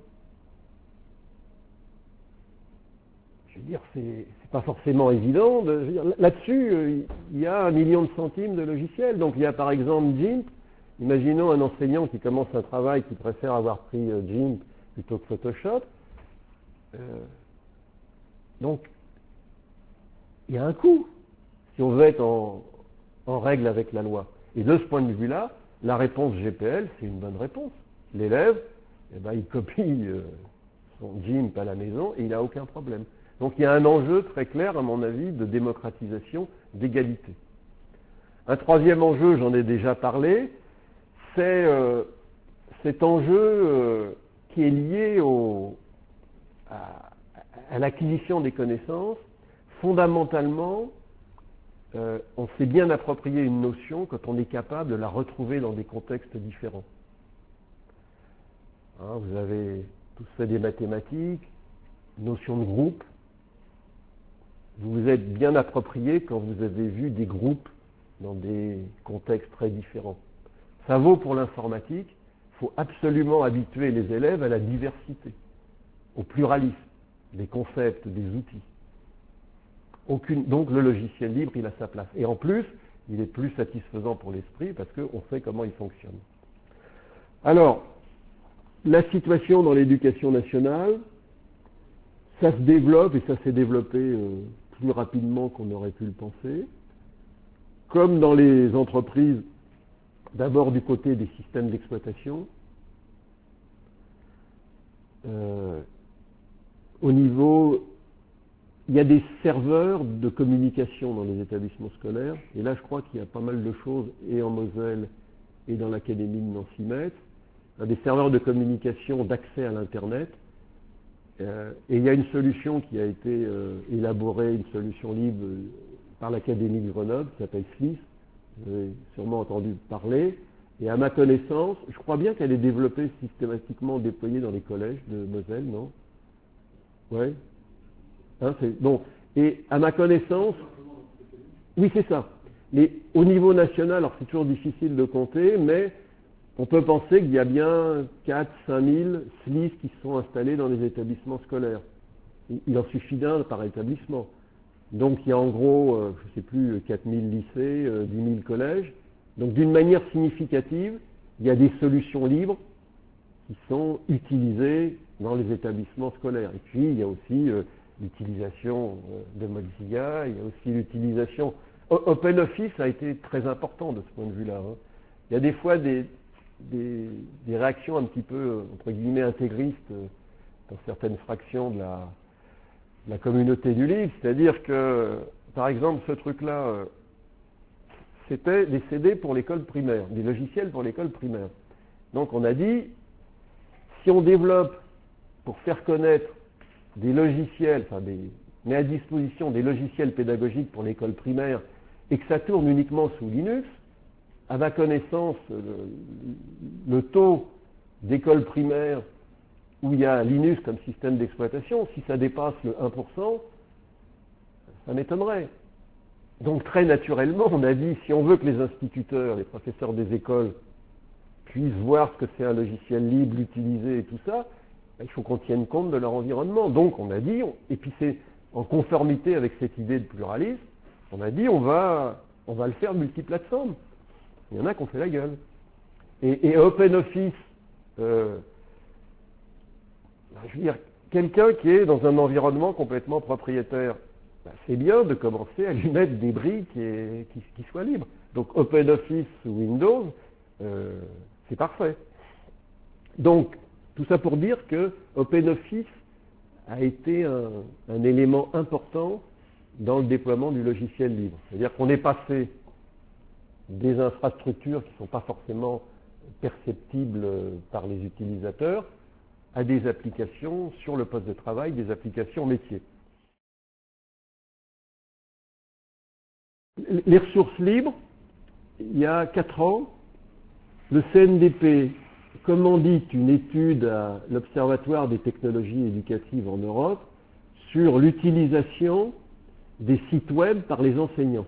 A: Je veux dire, c'est pas forcément évident. Là-dessus, euh, il y a un million de centimes de logiciels. Donc il y a par exemple GIMP. Imaginons un enseignant qui commence un travail, qui préfère avoir pris euh, GIMP plutôt que Photoshop. Euh, donc, il y a un coût, si on veut être en, en règle avec la loi. Et de ce point de vue-là, la réponse G P L, c'est une bonne réponse. L'élève, eh ben, il copie euh, son GIMP à la maison et il n'a aucun problème. Donc il y a un enjeu très clair, à mon avis, de démocratisation, d'égalité. Un troisième enjeu, j'en ai déjà parlé, c'est euh, cet enjeu euh, qui est lié au, à, à l'acquisition des connaissances. Fondamentalement, euh, on sait bien approprier une notion quand on est capable de la retrouver dans des contextes différents. Hein, vous avez tous fait des mathématiques, notion de groupe. vous vous êtes bien approprié quand vous avez vu des groupes dans des contextes très différents. Ça vaut pour l'informatique. Il faut absolument habituer les élèves à la diversité, au pluralisme, des concepts, des outils. Aucune, donc le logiciel libre, il a sa place. Et en plus, il est plus satisfaisant pour l'esprit parce qu'on sait comment il fonctionne. Alors, la situation dans l'éducation nationale, ça se développe, et ça s'est développé euh, plus rapidement qu'on aurait pu le penser. Comme dans les entreprises, d'abord du côté des systèmes d'exploitation, euh, au niveau, il y a des serveurs de communication dans les établissements scolaires, et là je crois qu'il y a pas mal de choses, et en Moselle, et dans l'académie de Nancy-Metz, des serveurs de communication d'accès à l'Internet, euh, et il y a une solution qui a été euh, élaborée, une solution libre euh, par l'Académie de Grenoble, qui s'appelle S L I S, vous avez sûrement entendu parler, et à ma connaissance, je crois bien qu'elle est développée systématiquement, déployée dans les collèges de Moselle, non? Ouais. Hein, c'est, bon, et à ma connaissance, oui c'est ça, mais au niveau national, alors c'est toujours difficile de compter, mais on peut penser qu'il y a bien quatre à cinq mille S L I S qui sont installés dans les établissements scolaires. Il en suffit d'un par établissement. Donc il y a en gros, euh, je ne sais plus, quatre mille lycées, euh, dix mille collèges. Donc d'une manière significative, il y a des solutions libres qui sont utilisées dans les établissements scolaires. Et puis il y a aussi euh, l'utilisation euh, de Mozilla, il y a aussi l'utilisation... OpenOffice a été très important de ce point de vue-là. Hein. Il y a des fois des, des, des réactions un petit peu, entre guillemets, intégristes euh, dans certaines fractions de la... la communauté du livre, c'est-à-dire que, par exemple, ce truc-là, euh, c'était des C D pour l'école primaire, des logiciels pour l'école primaire. Donc on a dit, si on développe pour faire connaître des logiciels, enfin des, met à disposition des logiciels pédagogiques pour l'école primaire, et que ça tourne uniquement sous Linux, à ma connaissance, le, le taux d'école primaire où il y a Linux comme système d'exploitation, si ça dépasse le un pour cent, ça m'étonnerait. Donc très naturellement, on a dit, si on veut que les instituteurs, les professeurs des écoles puissent voir ce que c'est un logiciel libre, l'utiliser et tout ça, il faut qu'on tienne compte de leur environnement. Donc on a dit, et puis c'est en conformité avec cette idée de pluralisme, on a dit on va, on va le faire multiplateforme. Il y en a qui ont fait la gueule. Et, et OpenOffice, euh, je veux dire, quelqu'un qui est dans un environnement complètement propriétaire, ben c'est bien de commencer à lui mettre des briques et, qui, qui soient libres. Donc OpenOffice sous Windows, euh, c'est parfait. Donc, tout ça pour dire que OpenOffice a été un, un élément important dans le déploiement du logiciel libre. C'est-à-dire qu'on est passé des infrastructures qui ne sont pas forcément perceptibles par les utilisateurs à des applications sur le poste de travail, des applications métiers. Les ressources libres, il y a quatre ans, le C N D P commandite une étude à l'Observatoire des technologies éducatives en Europe sur l'utilisation des sites web par les enseignants.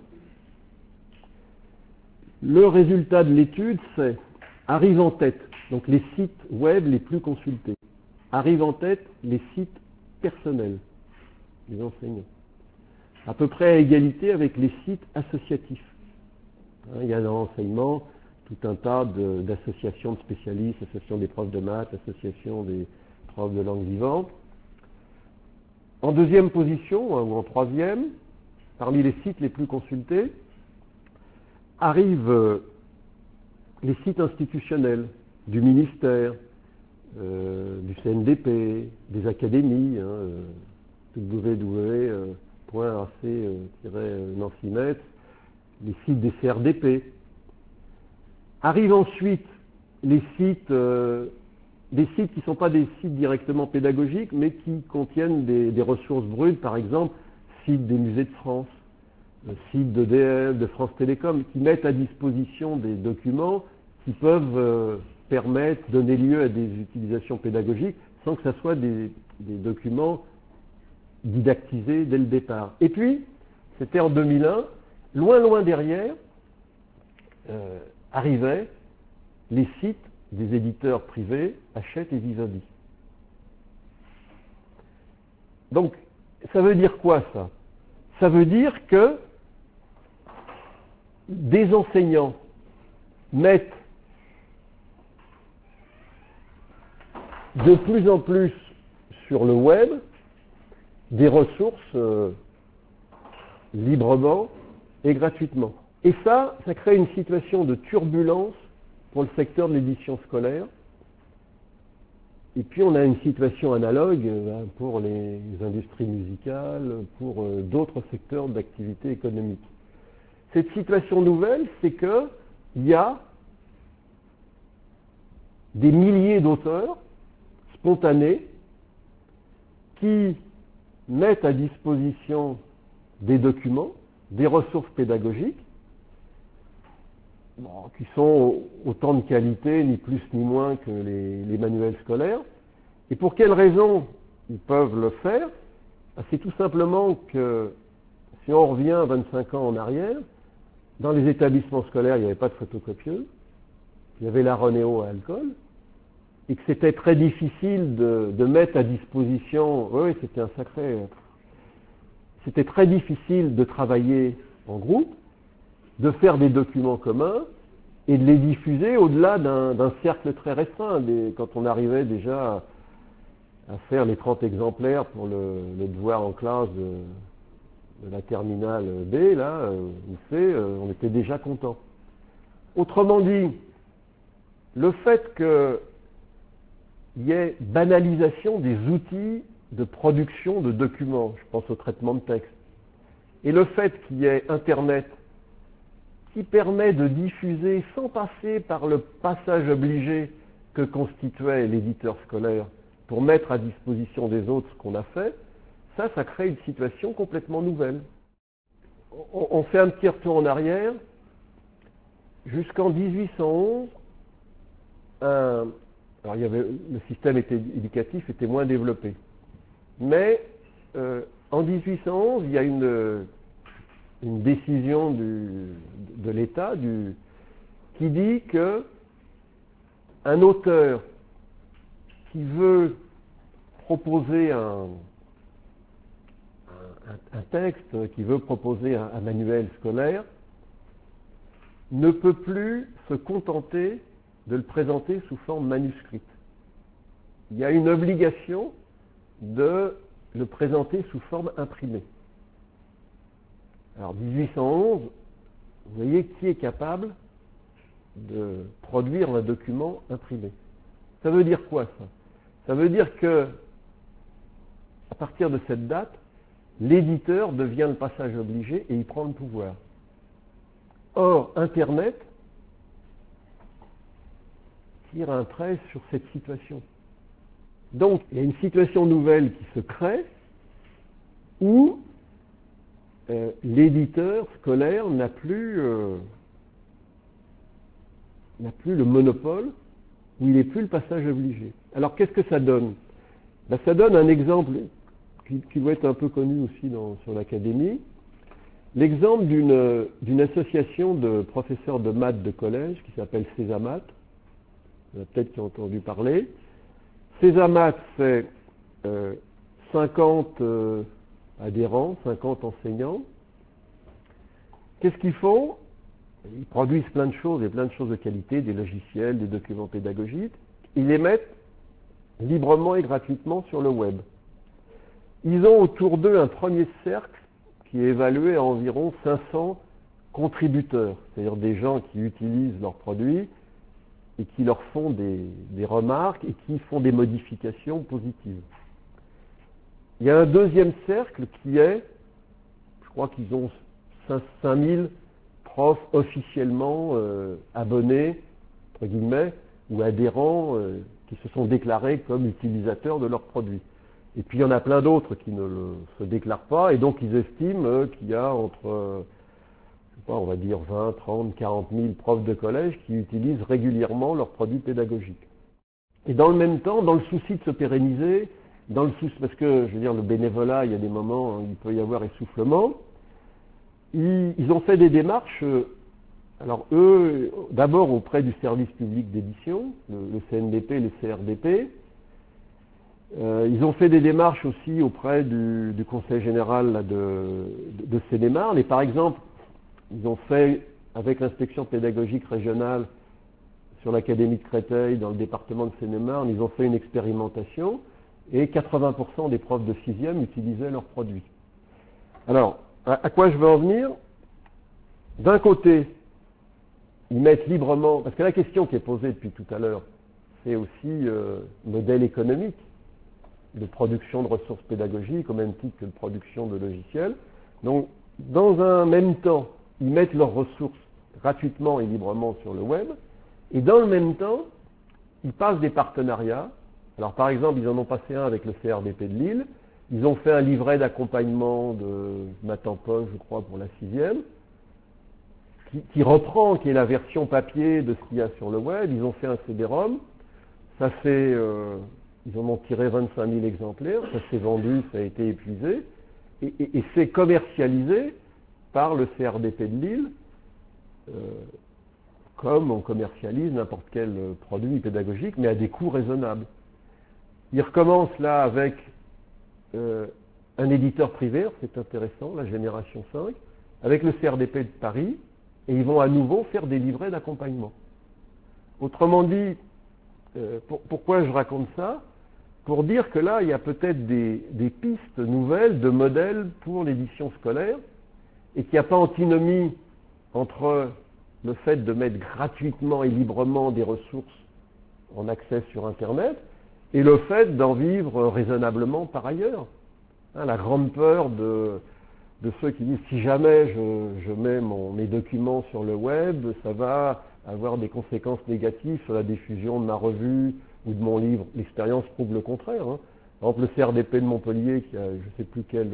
A: Le résultat de l'étude, c'est arrive en tête, donc les sites web les plus consultés. Arrivent en tête les sites personnels des enseignants, à peu près à égalité avec les sites associatifs. Hein, il y a dans l'enseignement tout un tas de, d'associations de spécialistes, associations des profs de maths, associations des profs de langue vivante. En deuxième position, hein, ou en troisième, parmi les sites les plus consultés, arrivent euh, les sites institutionnels du ministère, Euh, du C N D P, des académies, hein, euh, w w w point a c tiret nancy metz, les sites des C R D P. Arrivent ensuite les sites, euh, des sites qui ne sont pas des sites directement pédagogiques, mais qui contiennent des, des ressources brutes, par exemple, sites des musées de France, euh, sites d'E D F, de France Télécom, qui mettent à disposition des documents qui peuvent euh, permettre, donner lieu à des utilisations pédagogiques, sans que ce soit des, des documents didactisé dès le départ. Et puis, c'était en deux mille un, loin loin derrière, euh, arrivaient les sites des éditeurs privés Hachette et Vivendi. Donc, ça veut dire quoi ça? Ça veut dire que des enseignants mettent de plus en plus sur le web des ressources euh, librement et gratuitement. Et ça, ça crée une situation de turbulence pour le secteur de l'édition scolaire. Et puis on a une situation analogue euh, pour les industries musicales, pour euh, d'autres secteurs d'activité économique. Cette situation nouvelle, c'est que il y a des milliers d'auteurs spontanés qui mettent à disposition des documents, des ressources pédagogiques, bon, qui sont autant de qualité, ni plus ni moins que les, les manuels scolaires. Et pour quelles raisons ils peuvent le faire? C'est tout simplement que, si on revient vingt-cinq ans en arrière, dans les établissements scolaires, il n'y avait pas de photocopieuse, il y avait la Renéo à alcool, et que c'était très difficile de, de mettre à disposition, oui, oui, c'était un sacré, c'était très difficile de travailler en groupe, de faire des documents communs et de les diffuser au-delà d'un, d'un cercle très restreint. Des, quand on arrivait déjà à, à faire les trente exemplaires pour le, le devoir en classe de, de la terminale B, là, ou C, on était déjà content. Autrement dit, le fait que il y ait banalisation des outils de production de documents, je pense au traitement de texte, et le fait qu'il y ait Internet qui permet de diffuser sans passer par le passage obligé que constituait l'éditeur scolaire pour mettre à disposition des autres ce qu'on a fait, ça, ça crée une situation complètement nouvelle. On, on fait un petit retour en arrière. Jusqu'en dix-huit cent onze, un Alors, il y avait, le système était, éducatif était moins développé. Mais euh, en dix-huit cent onze, il y a une, une décision du, de l'État du, qui dit que un auteur qui veut proposer un, un, un texte, qui veut proposer un, un manuel scolaire, ne peut plus se contenter de le présenter sous forme manuscrite. Il y a une obligation de le présenter sous forme imprimée. Alors, dix-huit cent onze, vous voyez qui est capable de produire un document imprimé. Ça veut dire quoi, ça? Ça veut dire que, à partir de cette date, l'éditeur devient le passage obligé et il prend le pouvoir. Or, Internet tire un trait sur cette situation. Donc, il y a une situation nouvelle qui se crée où euh, l'éditeur scolaire n'a plus, euh, n'a plus le monopole, où il n'est plus le passage obligé. Alors, qu'est-ce que ça donne? Ben, ça donne un exemple qui, qui doit être un peu connu aussi dans, sur l'académie. L'exemple d'une, d'une association de professeurs de maths de collège qui s'appelle Césamat. Vous avez peut-être qui ont entendu parler. Césamat, c'est euh, cinquante euh, adhérents, cinquante enseignants. Qu'est-ce qu'ils font? Ils produisent plein de choses, et plein de choses de qualité, des logiciels, des documents pédagogiques. Ils les mettent librement et gratuitement sur le web. Ils ont autour d'eux un premier cercle qui est évalué à environ cinq cents contributeurs, c'est-à-dire des gens qui utilisent leurs produits et qui leur font des, des remarques et qui font des modifications positives. Il y a un deuxième cercle qui est, je crois qu'ils ont cinq mille profs officiellement euh, abonnés, entre guillemets, ou adhérents euh, qui se sont déclarés comme utilisateurs de leurs produits. Et puis il y en a plein d'autres qui ne le, se déclarent pas, et donc ils estiment euh, qu'il y a entre, euh, je sais pas, on va dire vingt, trente, quarante mille profs de collège qui utilisent régulièrement leurs produits pédagogiques. Et dans le même temps, dans le souci de se pérenniser, dans le sous, parce que, je veux dire, le bénévolat, il y a des moments, il peut y avoir essoufflement. Ils, ils ont fait des démarches, euh, alors eux, d'abord auprès du service public d'édition, le, le C N D P, le C R D P. Euh, ils ont fait des démarches aussi auprès du, du Conseil général là, de, de, de Seine-et-Marne. Et par exemple, ils ont fait, avec l'inspection pédagogique régionale sur l'Académie de Créteil, dans le département de Seine-et-Marne, ils ont fait une expérimentation et quatre-vingts pour cent des profs de sixième utilisaient leurs produits. Alors, à, à quoi je veux en venir? D'un côté, ils mettent librement, parce que la question qui est posée depuis tout à l'heure, c'est aussi euh, modèle économique de production de ressources pédagogiques, au même titre que de production de logiciels. Donc, dans un même temps, ils mettent leurs ressources gratuitement et librement sur le web, et dans le même temps, ils passent des partenariats. Alors, par exemple, ils en ont passé un avec le C R D P de Lille. Ils ont fait un livret d'accompagnement de Matampoche, je crois, pour la sixième, qui, qui reprend, qui est la version papier de ce qu'il y a sur le web. Ils ont fait un C D-ROM. Ça fait, euh, ils en ont tiré vingt-cinq mille exemplaires. Ça s'est vendu, ça a été épuisé. Et, et, et c'est commercialisé par le C R D P de Lille, euh, comme on commercialise n'importe quel produit pédagogique, mais à des coûts raisonnables. Ils recommencent là avec euh, un éditeur privé, c'est intéressant, la Génération cinq, avec le C R D P de Paris, et ils vont à nouveau faire des livrets d'accompagnement. Autrement dit, euh, pour, pourquoi je raconte ça? Pour dire que là, il y a peut-être des, des pistes nouvelles de modèles pour l'édition scolaire, et qu'il n'y a pas antinomie entre le fait de mettre gratuitement et librement des ressources en accès sur Internet, et le fait d'en vivre raisonnablement par ailleurs. Hein, la grande peur de, de ceux qui disent si jamais je, je mets mon, mes documents sur le web, ça va avoir des conséquences négatives sur la diffusion de ma revue ou de mon livre. L'expérience prouve le contraire. Hein. Par exemple, le C R D P de Montpellier, qui a je ne sais plus quelle,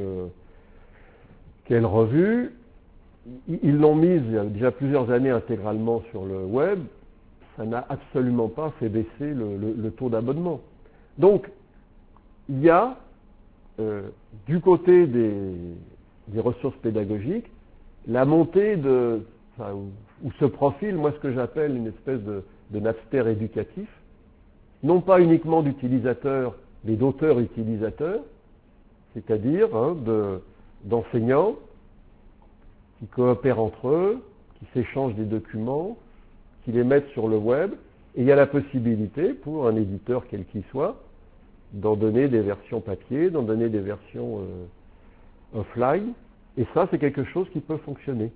A: quelle revue, ils l'ont mise il y a déjà plusieurs années intégralement sur le web. Ça n'a absolument pas fait baisser le, le, le taux d'abonnement. Donc, il y a, euh, du côté des, des ressources pédagogiques, la montée de, enfin, où, où se profile, moi, ce que j'appelle une espèce de, de Napster éducatif, non pas uniquement d'utilisateurs, mais d'auteurs-utilisateurs, c'est-à-dire hein, de, d'enseignants qui coopèrent entre eux, qui s'échangent des documents, qui les mettent sur le web, et il y a la possibilité, pour un éditeur quel qu'il soit, d'en donner des versions papier, d'en donner des versions euh, offline, et ça, c'est quelque chose qui peut fonctionner.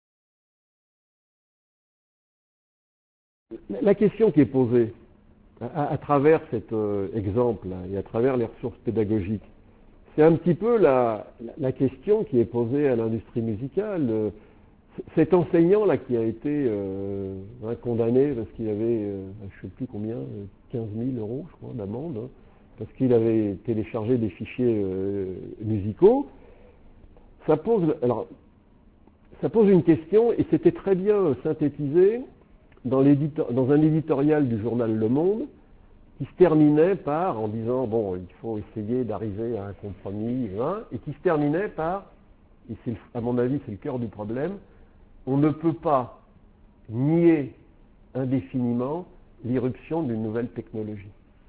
A: La question qui est posée à, à travers cet euh, exemple et à travers les ressources pédagogiques, c'est un petit peu la, la question qui est posée à l'industrie musicale. Cet enseignant-là qui a été euh, hein, condamné parce qu'il avait, euh, je ne sais plus combien, quinze mille euros, je crois, d'amende, hein, parce qu'il avait téléchargé des fichiers euh, musicaux, ça pose, alors, ça pose une question, et c'était très bien synthétisé dans, dans un éditorial du journal Le Monde, qui se terminait par, en disant, bon, il faut essayer d'arriver à un compromis, hein, et qui se terminait par, et c'est, à mon avis, c'est le cœur du problème, on ne peut pas nier indéfiniment l'irruption d'une nouvelle technologie.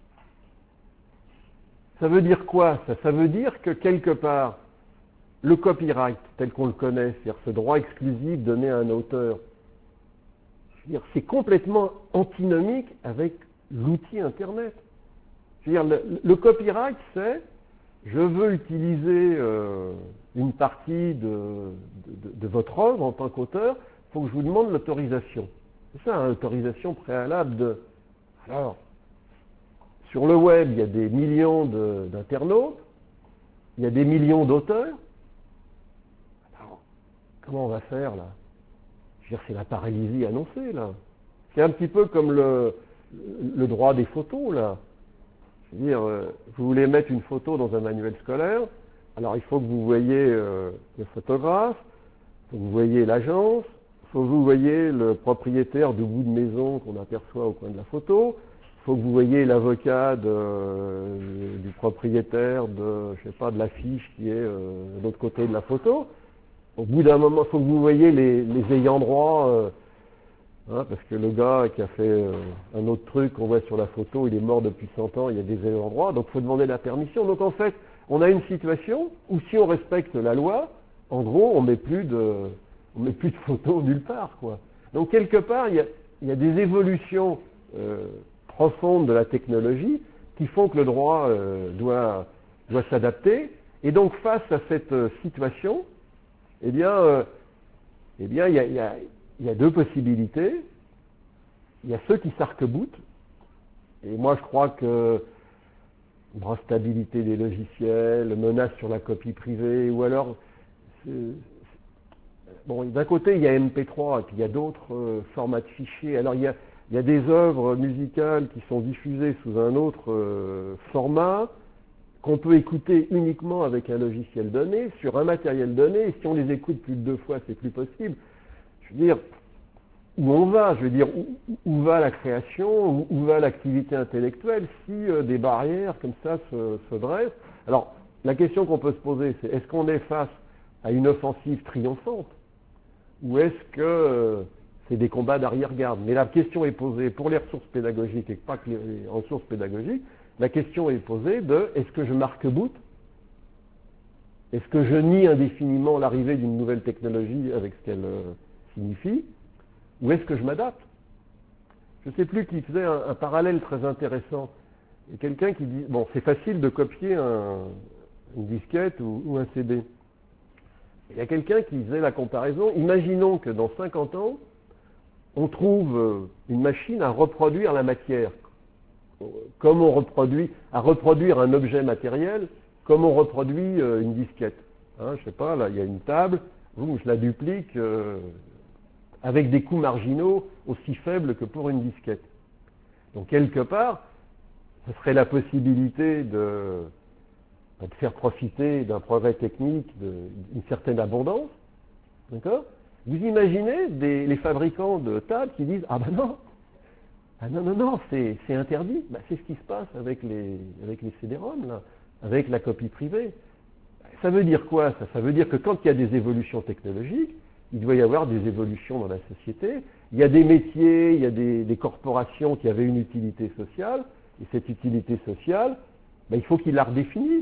A: Ça veut dire quoi, ça? Ça veut dire que, quelque part, le copyright, tel qu'on le connaît, c'est-à-dire ce droit exclusif donné à un auteur, je veux dire, c'est complètement antinomique avec l'outil Internet. Je veux dire, le, le copyright, c'est je veux utiliser euh, une partie de, de, de votre œuvre en tant qu'auteur, il faut que je vous demande l'autorisation. C'est ça, hein, l'autorisation préalable de... Alors, sur le web, il y a des millions de, d'internautes, il y a des millions d'auteurs. Alors, comment on va faire, là? Je veux dire, c'est la paralysie annoncée, là. C'est un petit peu comme le, le droit des photos, là. Je veux dire, euh, vous voulez mettre une photo dans un manuel scolaire, alors il faut que vous voyez euh, le photographe, il faut que vous voyez l'agence, il faut que vous voyez le propriétaire du bout de maison qu'on aperçoit au coin de la photo, il faut que vous voyez l'avocat de, du propriétaire de, je sais pas, de l'affiche qui est euh, de l'autre côté de la photo. Au bout d'un moment, il faut que vous voyez les, les ayants droit, euh, hein, parce que le gars qui a fait euh, un autre truc qu'on voit sur la photo, il est mort depuis cent ans, il y a des ayants droit, donc il faut demander la permission. Donc en fait, on a une situation où si on respecte la loi, en gros, on met plus de, on met plus de photos nulle part, quoi. Donc quelque part, il y a, il y a des évolutions euh, profondes de la technologie qui font que le droit euh, doit, doit s'adapter. Et donc face à cette euh, situation, eh bien, euh, eh bien, il y a, il y a, il y a deux possibilités. Il y a ceux qui s'arc-boutent. Et moi, je crois que stabilité des logiciels, menace sur la copie privée, ou alors, c'est, bon, d'un côté, il y a M P trois, et puis il y a d'autres euh, formats de fichiers. Alors, il y a, il y a des œuvres musicales qui sont diffusées sous un autre euh, format, qu'on peut écouter uniquement avec un logiciel donné, sur un matériel donné, et si on les écoute plus de deux fois, c'est plus possible. Je veux dire, où on va, je veux dire, où, où va la création, où, où va l'activité intellectuelle si euh, des barrières comme ça se, se dressent. Alors, la question qu'on peut se poser, c'est est-ce qu'on est face à une offensive triomphante ou est-ce que euh, c'est des combats d'arrière-garde? Mais la question est posée pour les ressources pédagogiques et pas que les, les ressources pédagogiques. La question est posée de est-ce que je marque-boute? Est-ce que je nie indéfiniment l'arrivée d'une nouvelle technologie avec ce qu'elle euh, signifie? Ou est-ce que je m'adapte? Je ne sais plus qui faisait un, un parallèle très intéressant. Il y a quelqu'un qui dit, bon, c'est facile de copier un, une disquette ou, ou un C D. Il y a quelqu'un qui faisait la comparaison. Imaginons que dans cinquante ans, on trouve une machine à reproduire la matière. Comme on reproduit, à reproduire un objet matériel, comme on reproduit euh, une disquette. Hein, je ne sais pas, là, il y a une table, vous, je la duplique euh, avec des coûts marginaux aussi faibles que pour une disquette. Donc, quelque part, ce serait la possibilité de, de faire profiter d'un progrès technique d'une certaine abondance. D'accord? Vous imaginez des, les fabricants de tables qui disent « Ah ben non, ah non, non, non, c'est, c'est interdit. Ben, c'est ce qui se passe avec les, avec les C D-ROM, là, avec la copie privée. » Ça veut dire quoi, ça? Ça veut dire que quand il y a des évolutions technologiques, il doit y avoir des évolutions dans la société. Il y a des métiers, il y a des, des corporations qui avaient une utilité sociale, et cette utilité sociale, ben, il faut qu'ils la redéfinissent.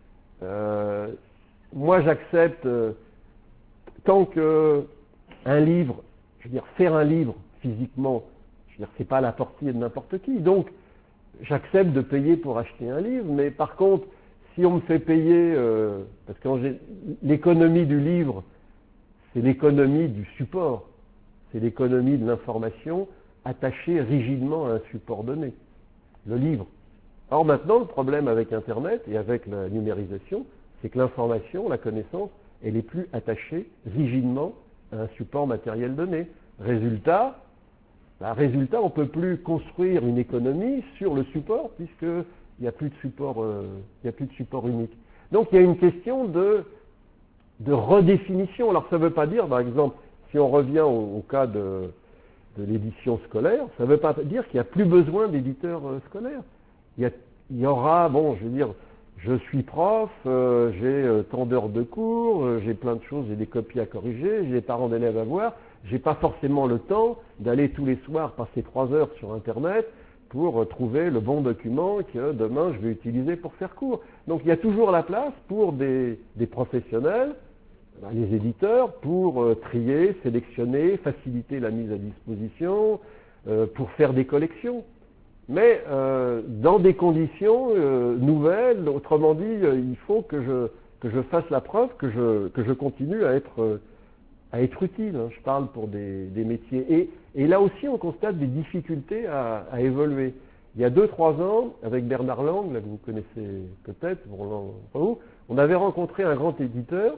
A: Euh, moi, j'accepte, euh, tant que un livre, je veux dire, faire un livre physiquement, c'est pas à la portée de n'importe qui. Donc, j'accepte de payer pour acheter un livre, mais par contre, si on me fait payer, euh, parce que l'économie du livre, c'est l'économie du support, c'est l'économie de l'information attachée rigidement à un support donné, le livre. Or maintenant, le problème avec Internet et avec la numérisation, c'est que l'information, la connaissance, elle est plus attachée rigidement à un support matériel donné. Résultat, Bah, résultat, on ne peut plus construire une économie sur le support puisqu'il n'y a plus de support, euh, il n'y a plus de support unique. Donc il y a une question de, de redéfinition. Alors ça ne veut pas dire, par exemple, si on revient au, au cas de, de l'édition scolaire, ça ne veut pas dire qu'il n'y a plus besoin d'éditeurs euh, scolaires. Il y, a, il y aura, bon, je veux dire, je suis prof, euh, j'ai euh, tant d'heures de cours, euh, j'ai plein de choses, j'ai des copies à corriger, j'ai des parents d'élèves à voir. J'ai pas forcément le temps d'aller tous les soirs passer trois heures sur Internet pour trouver le bon document que demain je vais utiliser pour faire cours. Donc il y a toujours la place pour des, des professionnels, les éditeurs, pour euh, trier, sélectionner, faciliter la mise à disposition, euh, pour faire des collections. Mais euh, dans des conditions euh, nouvelles, autrement dit, euh, il faut que je, que je fasse la preuve que je, que je continue à être... Euh, à être utile, hein, je parle pour des, des métiers. Et, et là aussi, on constate des difficultés à, à évoluer. Il y a deux, trois ans, avec Bernard Lang, là, que vous connaissez peut-être, bon, on avait rencontré un grand éditeur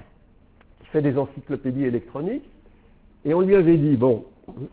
A: qui fait des encyclopédies électroniques, et on lui avait dit, bon,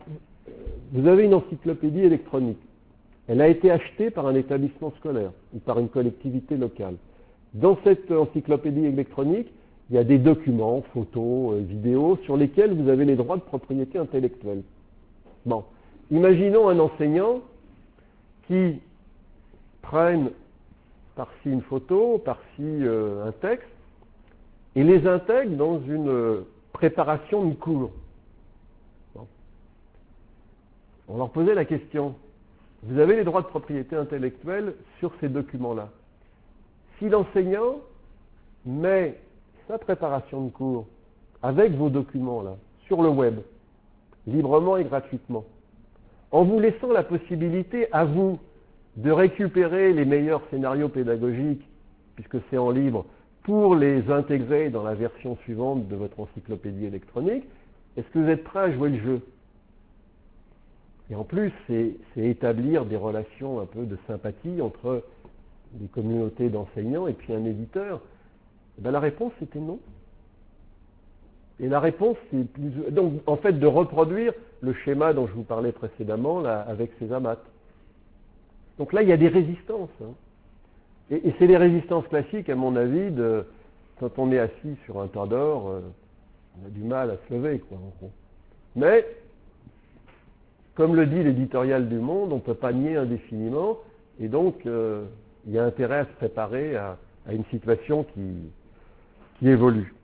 A: vous avez une encyclopédie électronique, elle a été achetée par un établissement scolaire ou par une collectivité locale. Dans cette encyclopédie électronique, il y a des documents, photos, euh, vidéos, sur lesquels vous avez les droits de propriété intellectuelle. Bon, imaginons un enseignant qui prennent par-ci une photo, par-ci euh, un texte, et les intègrent dans une euh, préparation de cours. Bon. On leur posait la question, vous avez les droits de propriété intellectuelle sur ces documents-là. Si l'enseignant met sa préparation de cours avec vos documents-là sur le web, librement et gratuitement, en vous laissant la possibilité à vous de récupérer les meilleurs scénarios pédagogiques, puisque c'est en libre, pour les intégrer dans la version suivante de votre encyclopédie électronique, est-ce que vous êtes prêt à jouer le jeu? Et en plus, c'est, c'est établir des relations un peu de sympathie entre des communautés d'enseignants et puis un éditeur. Et bien, la réponse était non. Et la réponse, c'est plus... Donc, en fait, de reproduire le schéma dont je vous parlais précédemment, là, avec ces amates. Donc là, il y a des résistances. Hein. Et, et c'est les résistances classiques, à mon avis, de, quand on est assis sur un tas d'or, euh, on a du mal à se lever, quoi, en gros. Mais, comme le dit l'éditorial du Monde, on ne peut pas nier indéfiniment, et donc, euh, il y a intérêt à se préparer à, à une situation qui, qui évolue.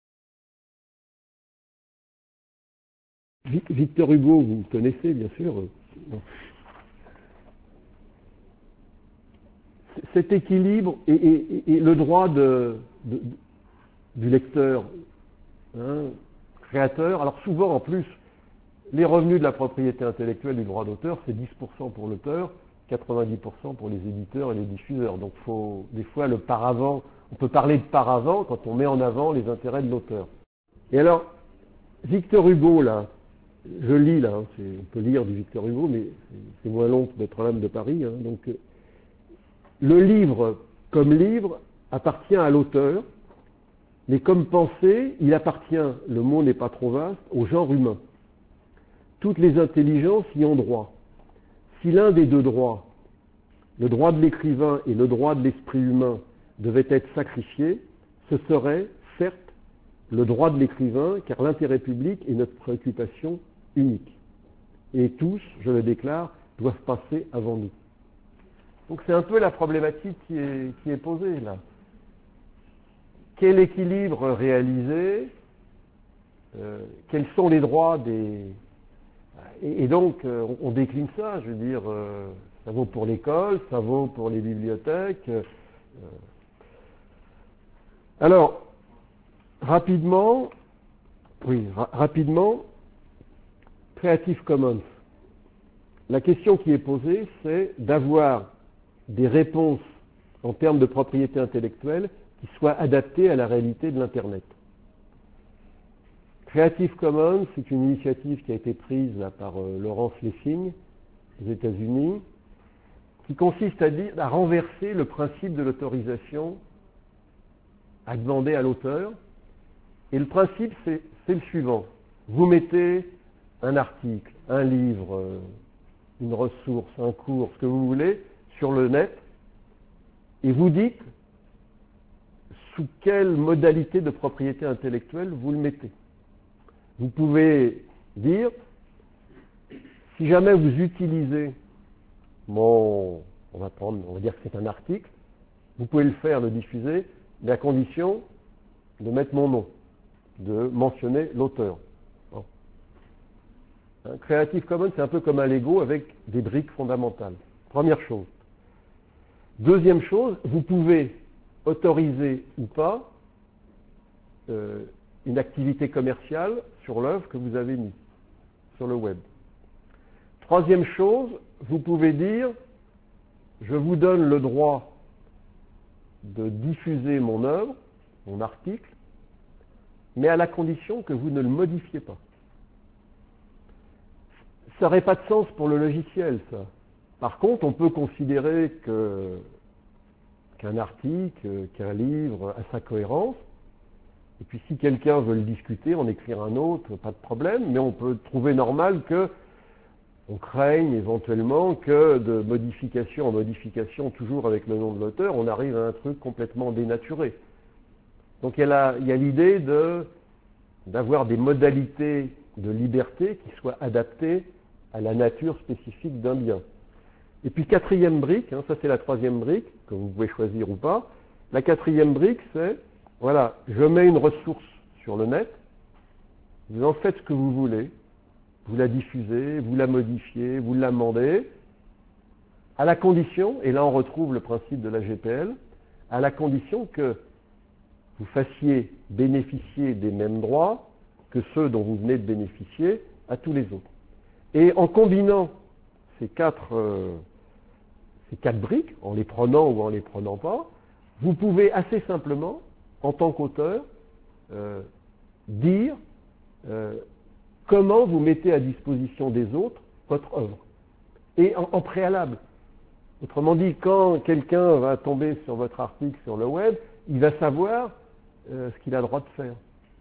A: Victor Hugo, vous connaissez, bien sûr. Cet équilibre et, et, et le droit de, de, du lecteur, hein, créateur. Alors souvent, en plus, les revenus de la propriété intellectuelle du droit d'auteur, c'est dix pour cent pour l'auteur, quatre-vingt-dix pour cent pour les éditeurs et les diffuseurs. Donc, faut, des fois, le paravent, on peut parler de paravent quand on met en avant les intérêts de l'auteur. Et alors, Victor Hugo, là, je lis, là, hein, c'est, on peut lire du Victor Hugo, mais c'est, c'est moins long que Notre-Dame de Paris, hein, donc... Le livre, comme livre, appartient à l'auteur, mais comme pensée, il appartient, le mot n'est pas trop vaste, au genre humain. Toutes les intelligences y ont droit. Si l'un des deux droits, le droit de l'écrivain et le droit de l'esprit humain, devait être sacrifié, ce serait, certes, le droit de l'écrivain, car l'intérêt public est notre préoccupation unique. Et tous, je le déclare, doivent passer avant nous. Donc c'est un peu la problématique qui est, qui est posée là. Quel équilibre réaliser euh, Quels sont les droits des... Et, et donc euh, on décline ça, je veux dire, euh, ça vaut pour l'école, ça vaut pour les bibliothèques. Euh, alors, rapidement, oui, ra- rapidement, Creative Commons. La question qui est posée, c'est d'avoir des réponses en termes de propriété intellectuelle qui soient adaptées à la réalité de l'Internet. Creative Commons, c'est une initiative qui a été prise là, par euh, Lawrence Lessig aux États-Unis, qui consiste à, dire, à renverser le principe de l'autorisation à demander à l'auteur. Et le principe, c'est, c'est le suivant. Vous mettez un article, un livre, euh, une ressource, un cours, ce que vous voulez, sur le net, et vous dites sous quelle modalité de propriété intellectuelle vous le mettez. Vous pouvez dire, si jamais vous utilisez mon, on va prendre, on va dire que c'est un article, vous pouvez le faire, le diffuser, mais à condition de mettre mon nom, de mentionner l'auteur. Bon. Hein, Creative Commons, c'est un peu comme un Lego avec des briques fondamentales. Première chose. Deuxième chose, vous pouvez autoriser ou pas euh, une activité commerciale sur l'œuvre que vous avez mise sur le web. Troisième chose, vous pouvez dire, je vous donne le droit de diffuser mon œuvre, mon article, mais à la condition que vous ne le modifiez pas. Ça n'aurait pas de sens pour le logiciel, ça. Par contre, on peut considérer que, qu'un article, qu'un livre a sa cohérence, et puis si quelqu'un veut le discuter, en écrire un autre, pas de problème, mais on peut trouver normal que on craigne éventuellement que de modification en modification, toujours avec le nom de l'auteur, on arrive à un truc complètement dénaturé. Donc il y a, la, il y a l'idée de, d'avoir des modalités de liberté qui soient adaptées à la nature spécifique d'un bien. Et puis quatrième brique, hein, ça c'est la troisième brique, que vous pouvez choisir ou pas. La quatrième brique, c'est, voilà, je mets une ressource sur le net, vous en faites ce que vous voulez, vous la diffusez, vous la modifiez, vous l'amendez, à la condition, et là on retrouve le principe de la G P L, à la condition que vous fassiez bénéficier des mêmes droits que ceux dont vous venez de bénéficier à tous les autres. Et en combinant ces quatre, euh, ces quatre briques, en les prenant ou en les prenant pas, vous pouvez assez simplement, en tant qu'auteur, euh, dire euh, comment vous mettez à disposition des autres votre œuvre. Et en, en préalable. Autrement dit, quand quelqu'un va tomber sur votre article sur le web, il va savoir euh, ce qu'il a le droit de faire.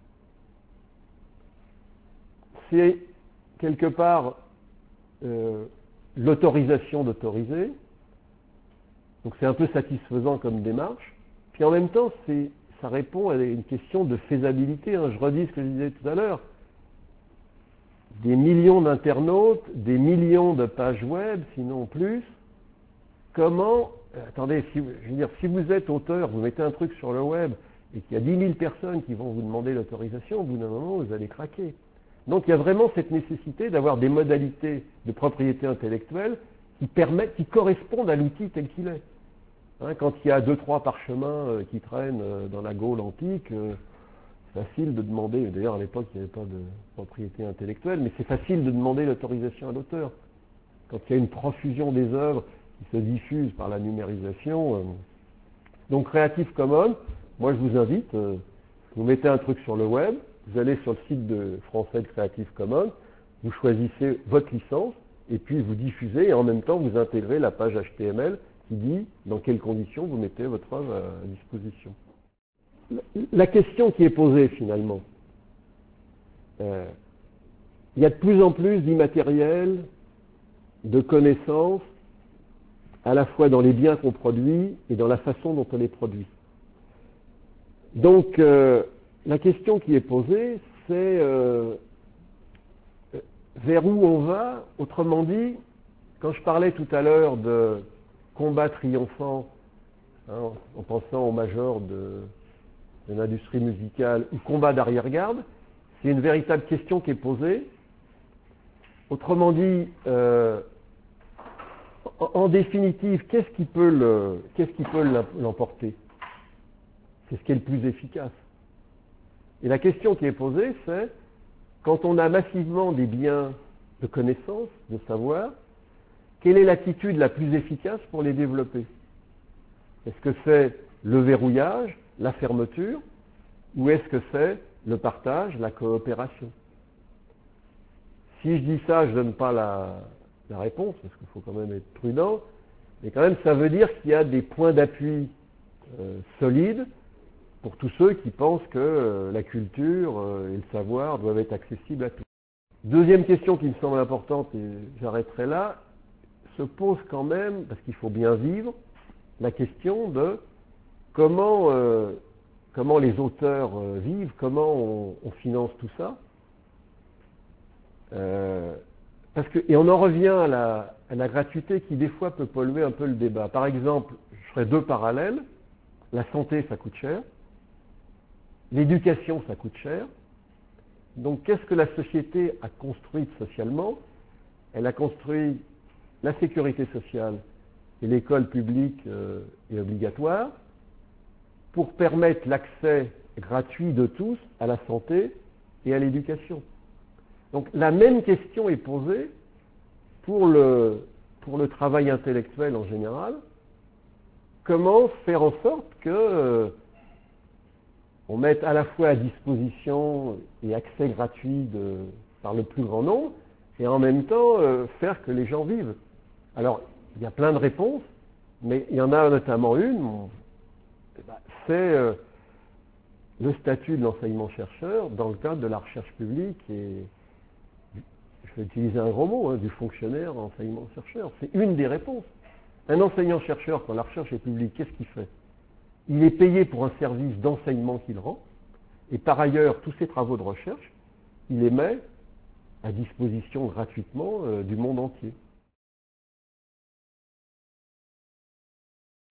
A: C'est quelque part euh, l'autorisation d'autoriser. Donc c'est un peu satisfaisant comme démarche. Puis en même temps, c'est, ça répond à une question de faisabilité. Hein. Je redis ce que je disais tout à l'heure. Des millions d'internautes, des millions de pages web, sinon plus. Comment, euh, attendez, si, je veux dire, si vous êtes auteur, vous mettez un truc sur le web et qu'il y a dix mille personnes qui vont vous demander l'autorisation, au bout d'un moment, vous allez craquer. Donc il y a vraiment cette nécessité d'avoir des modalités de propriété intellectuelle qui permettent, qui correspondent à l'outil tel qu'il est. Hein, quand il y a deux, trois parchemins euh, qui traînent euh, dans la Gaule antique, euh, c'est facile de demander, d'ailleurs à l'époque il n'y avait pas de propriété intellectuelle, mais c'est facile de demander l'autorisation à l'auteur. Quand il y a une profusion des œuvres qui se diffusent par la numérisation. Euh, donc Creative Commons, moi je vous invite, euh, vous mettez un truc sur le web, vous allez sur le site de français de Creative Commons, vous choisissez votre licence, et puis vous diffusez, et en même temps vous intégrez la page H T M L qui dit dans quelles conditions vous mettez votre œuvre à disposition. La question qui est posée finalement, euh, il y a de plus en plus d'immatériel, de connaissances, à la fois dans les biens qu'on produit et dans la façon dont on les produit. Donc, euh, la question qui est posée, c'est euh, vers où on va. Autrement dit, quand je parlais tout à l'heure de combat triomphant, hein, en pensant au major de, de l'industrie musicale, ou combat d'arrière-garde, c'est une véritable question qui est posée. Autrement dit, euh, en définitive, qu'est-ce qui peut le, qu'est-ce qui peut l'emporter? C'est ce qui est le plus efficace. Et la question qui est posée, c'est, quand on a massivement des biens de connaissances, de savoir, quelle est l'attitude la plus efficace pour les développer? Est-ce que c'est le verrouillage, la fermeture, ou est-ce que c'est le partage, la coopération? Si je dis ça, je ne donne pas la, la réponse, parce qu'il faut quand même être prudent, mais quand même ça veut dire qu'il y a des points d'appui euh, solides pour tous ceux qui pensent que euh, la culture euh, et le savoir doivent être accessibles à tous. Deuxième question qui me semble importante, et j'arrêterai là, se pose quand même, parce qu'il faut bien vivre, la question de comment, euh, comment les auteurs euh, vivent, comment on, on finance tout ça. Euh, parce que, et on en revient à la, à la gratuité qui des fois peut polluer un peu le débat. Par exemple, je ferai deux parallèles. La santé, ça coûte cher. L'éducation, ça coûte cher. Donc qu'est-ce que la société a construit socialement? Elle a construit la sécurité sociale et l'école publique euh, et obligatoire pour permettre l'accès gratuit de tous à la santé et à l'éducation. Donc la même question est posée pour le, pour le travail intellectuel en général. Comment faire en sorte que euh, on mette à la fois à disposition et accès gratuit de, par le plus grand nombre, et en même temps euh, faire que les gens vivent. Alors, il y a plein de réponses, mais il y en a notamment une, c'est euh, le statut de l'enseignement-chercheur dans le cadre de la recherche publique et, je vais utiliser un gros mot, hein, du fonctionnaire enseignement-chercheur. C'est une des réponses. Un enseignant-chercheur, quand la recherche est publique, qu'est-ce qu'il fait? Il est payé pour un service d'enseignement qu'il rend, et par ailleurs, tous ses travaux de recherche, il les met à disposition gratuitement euh, du monde entier.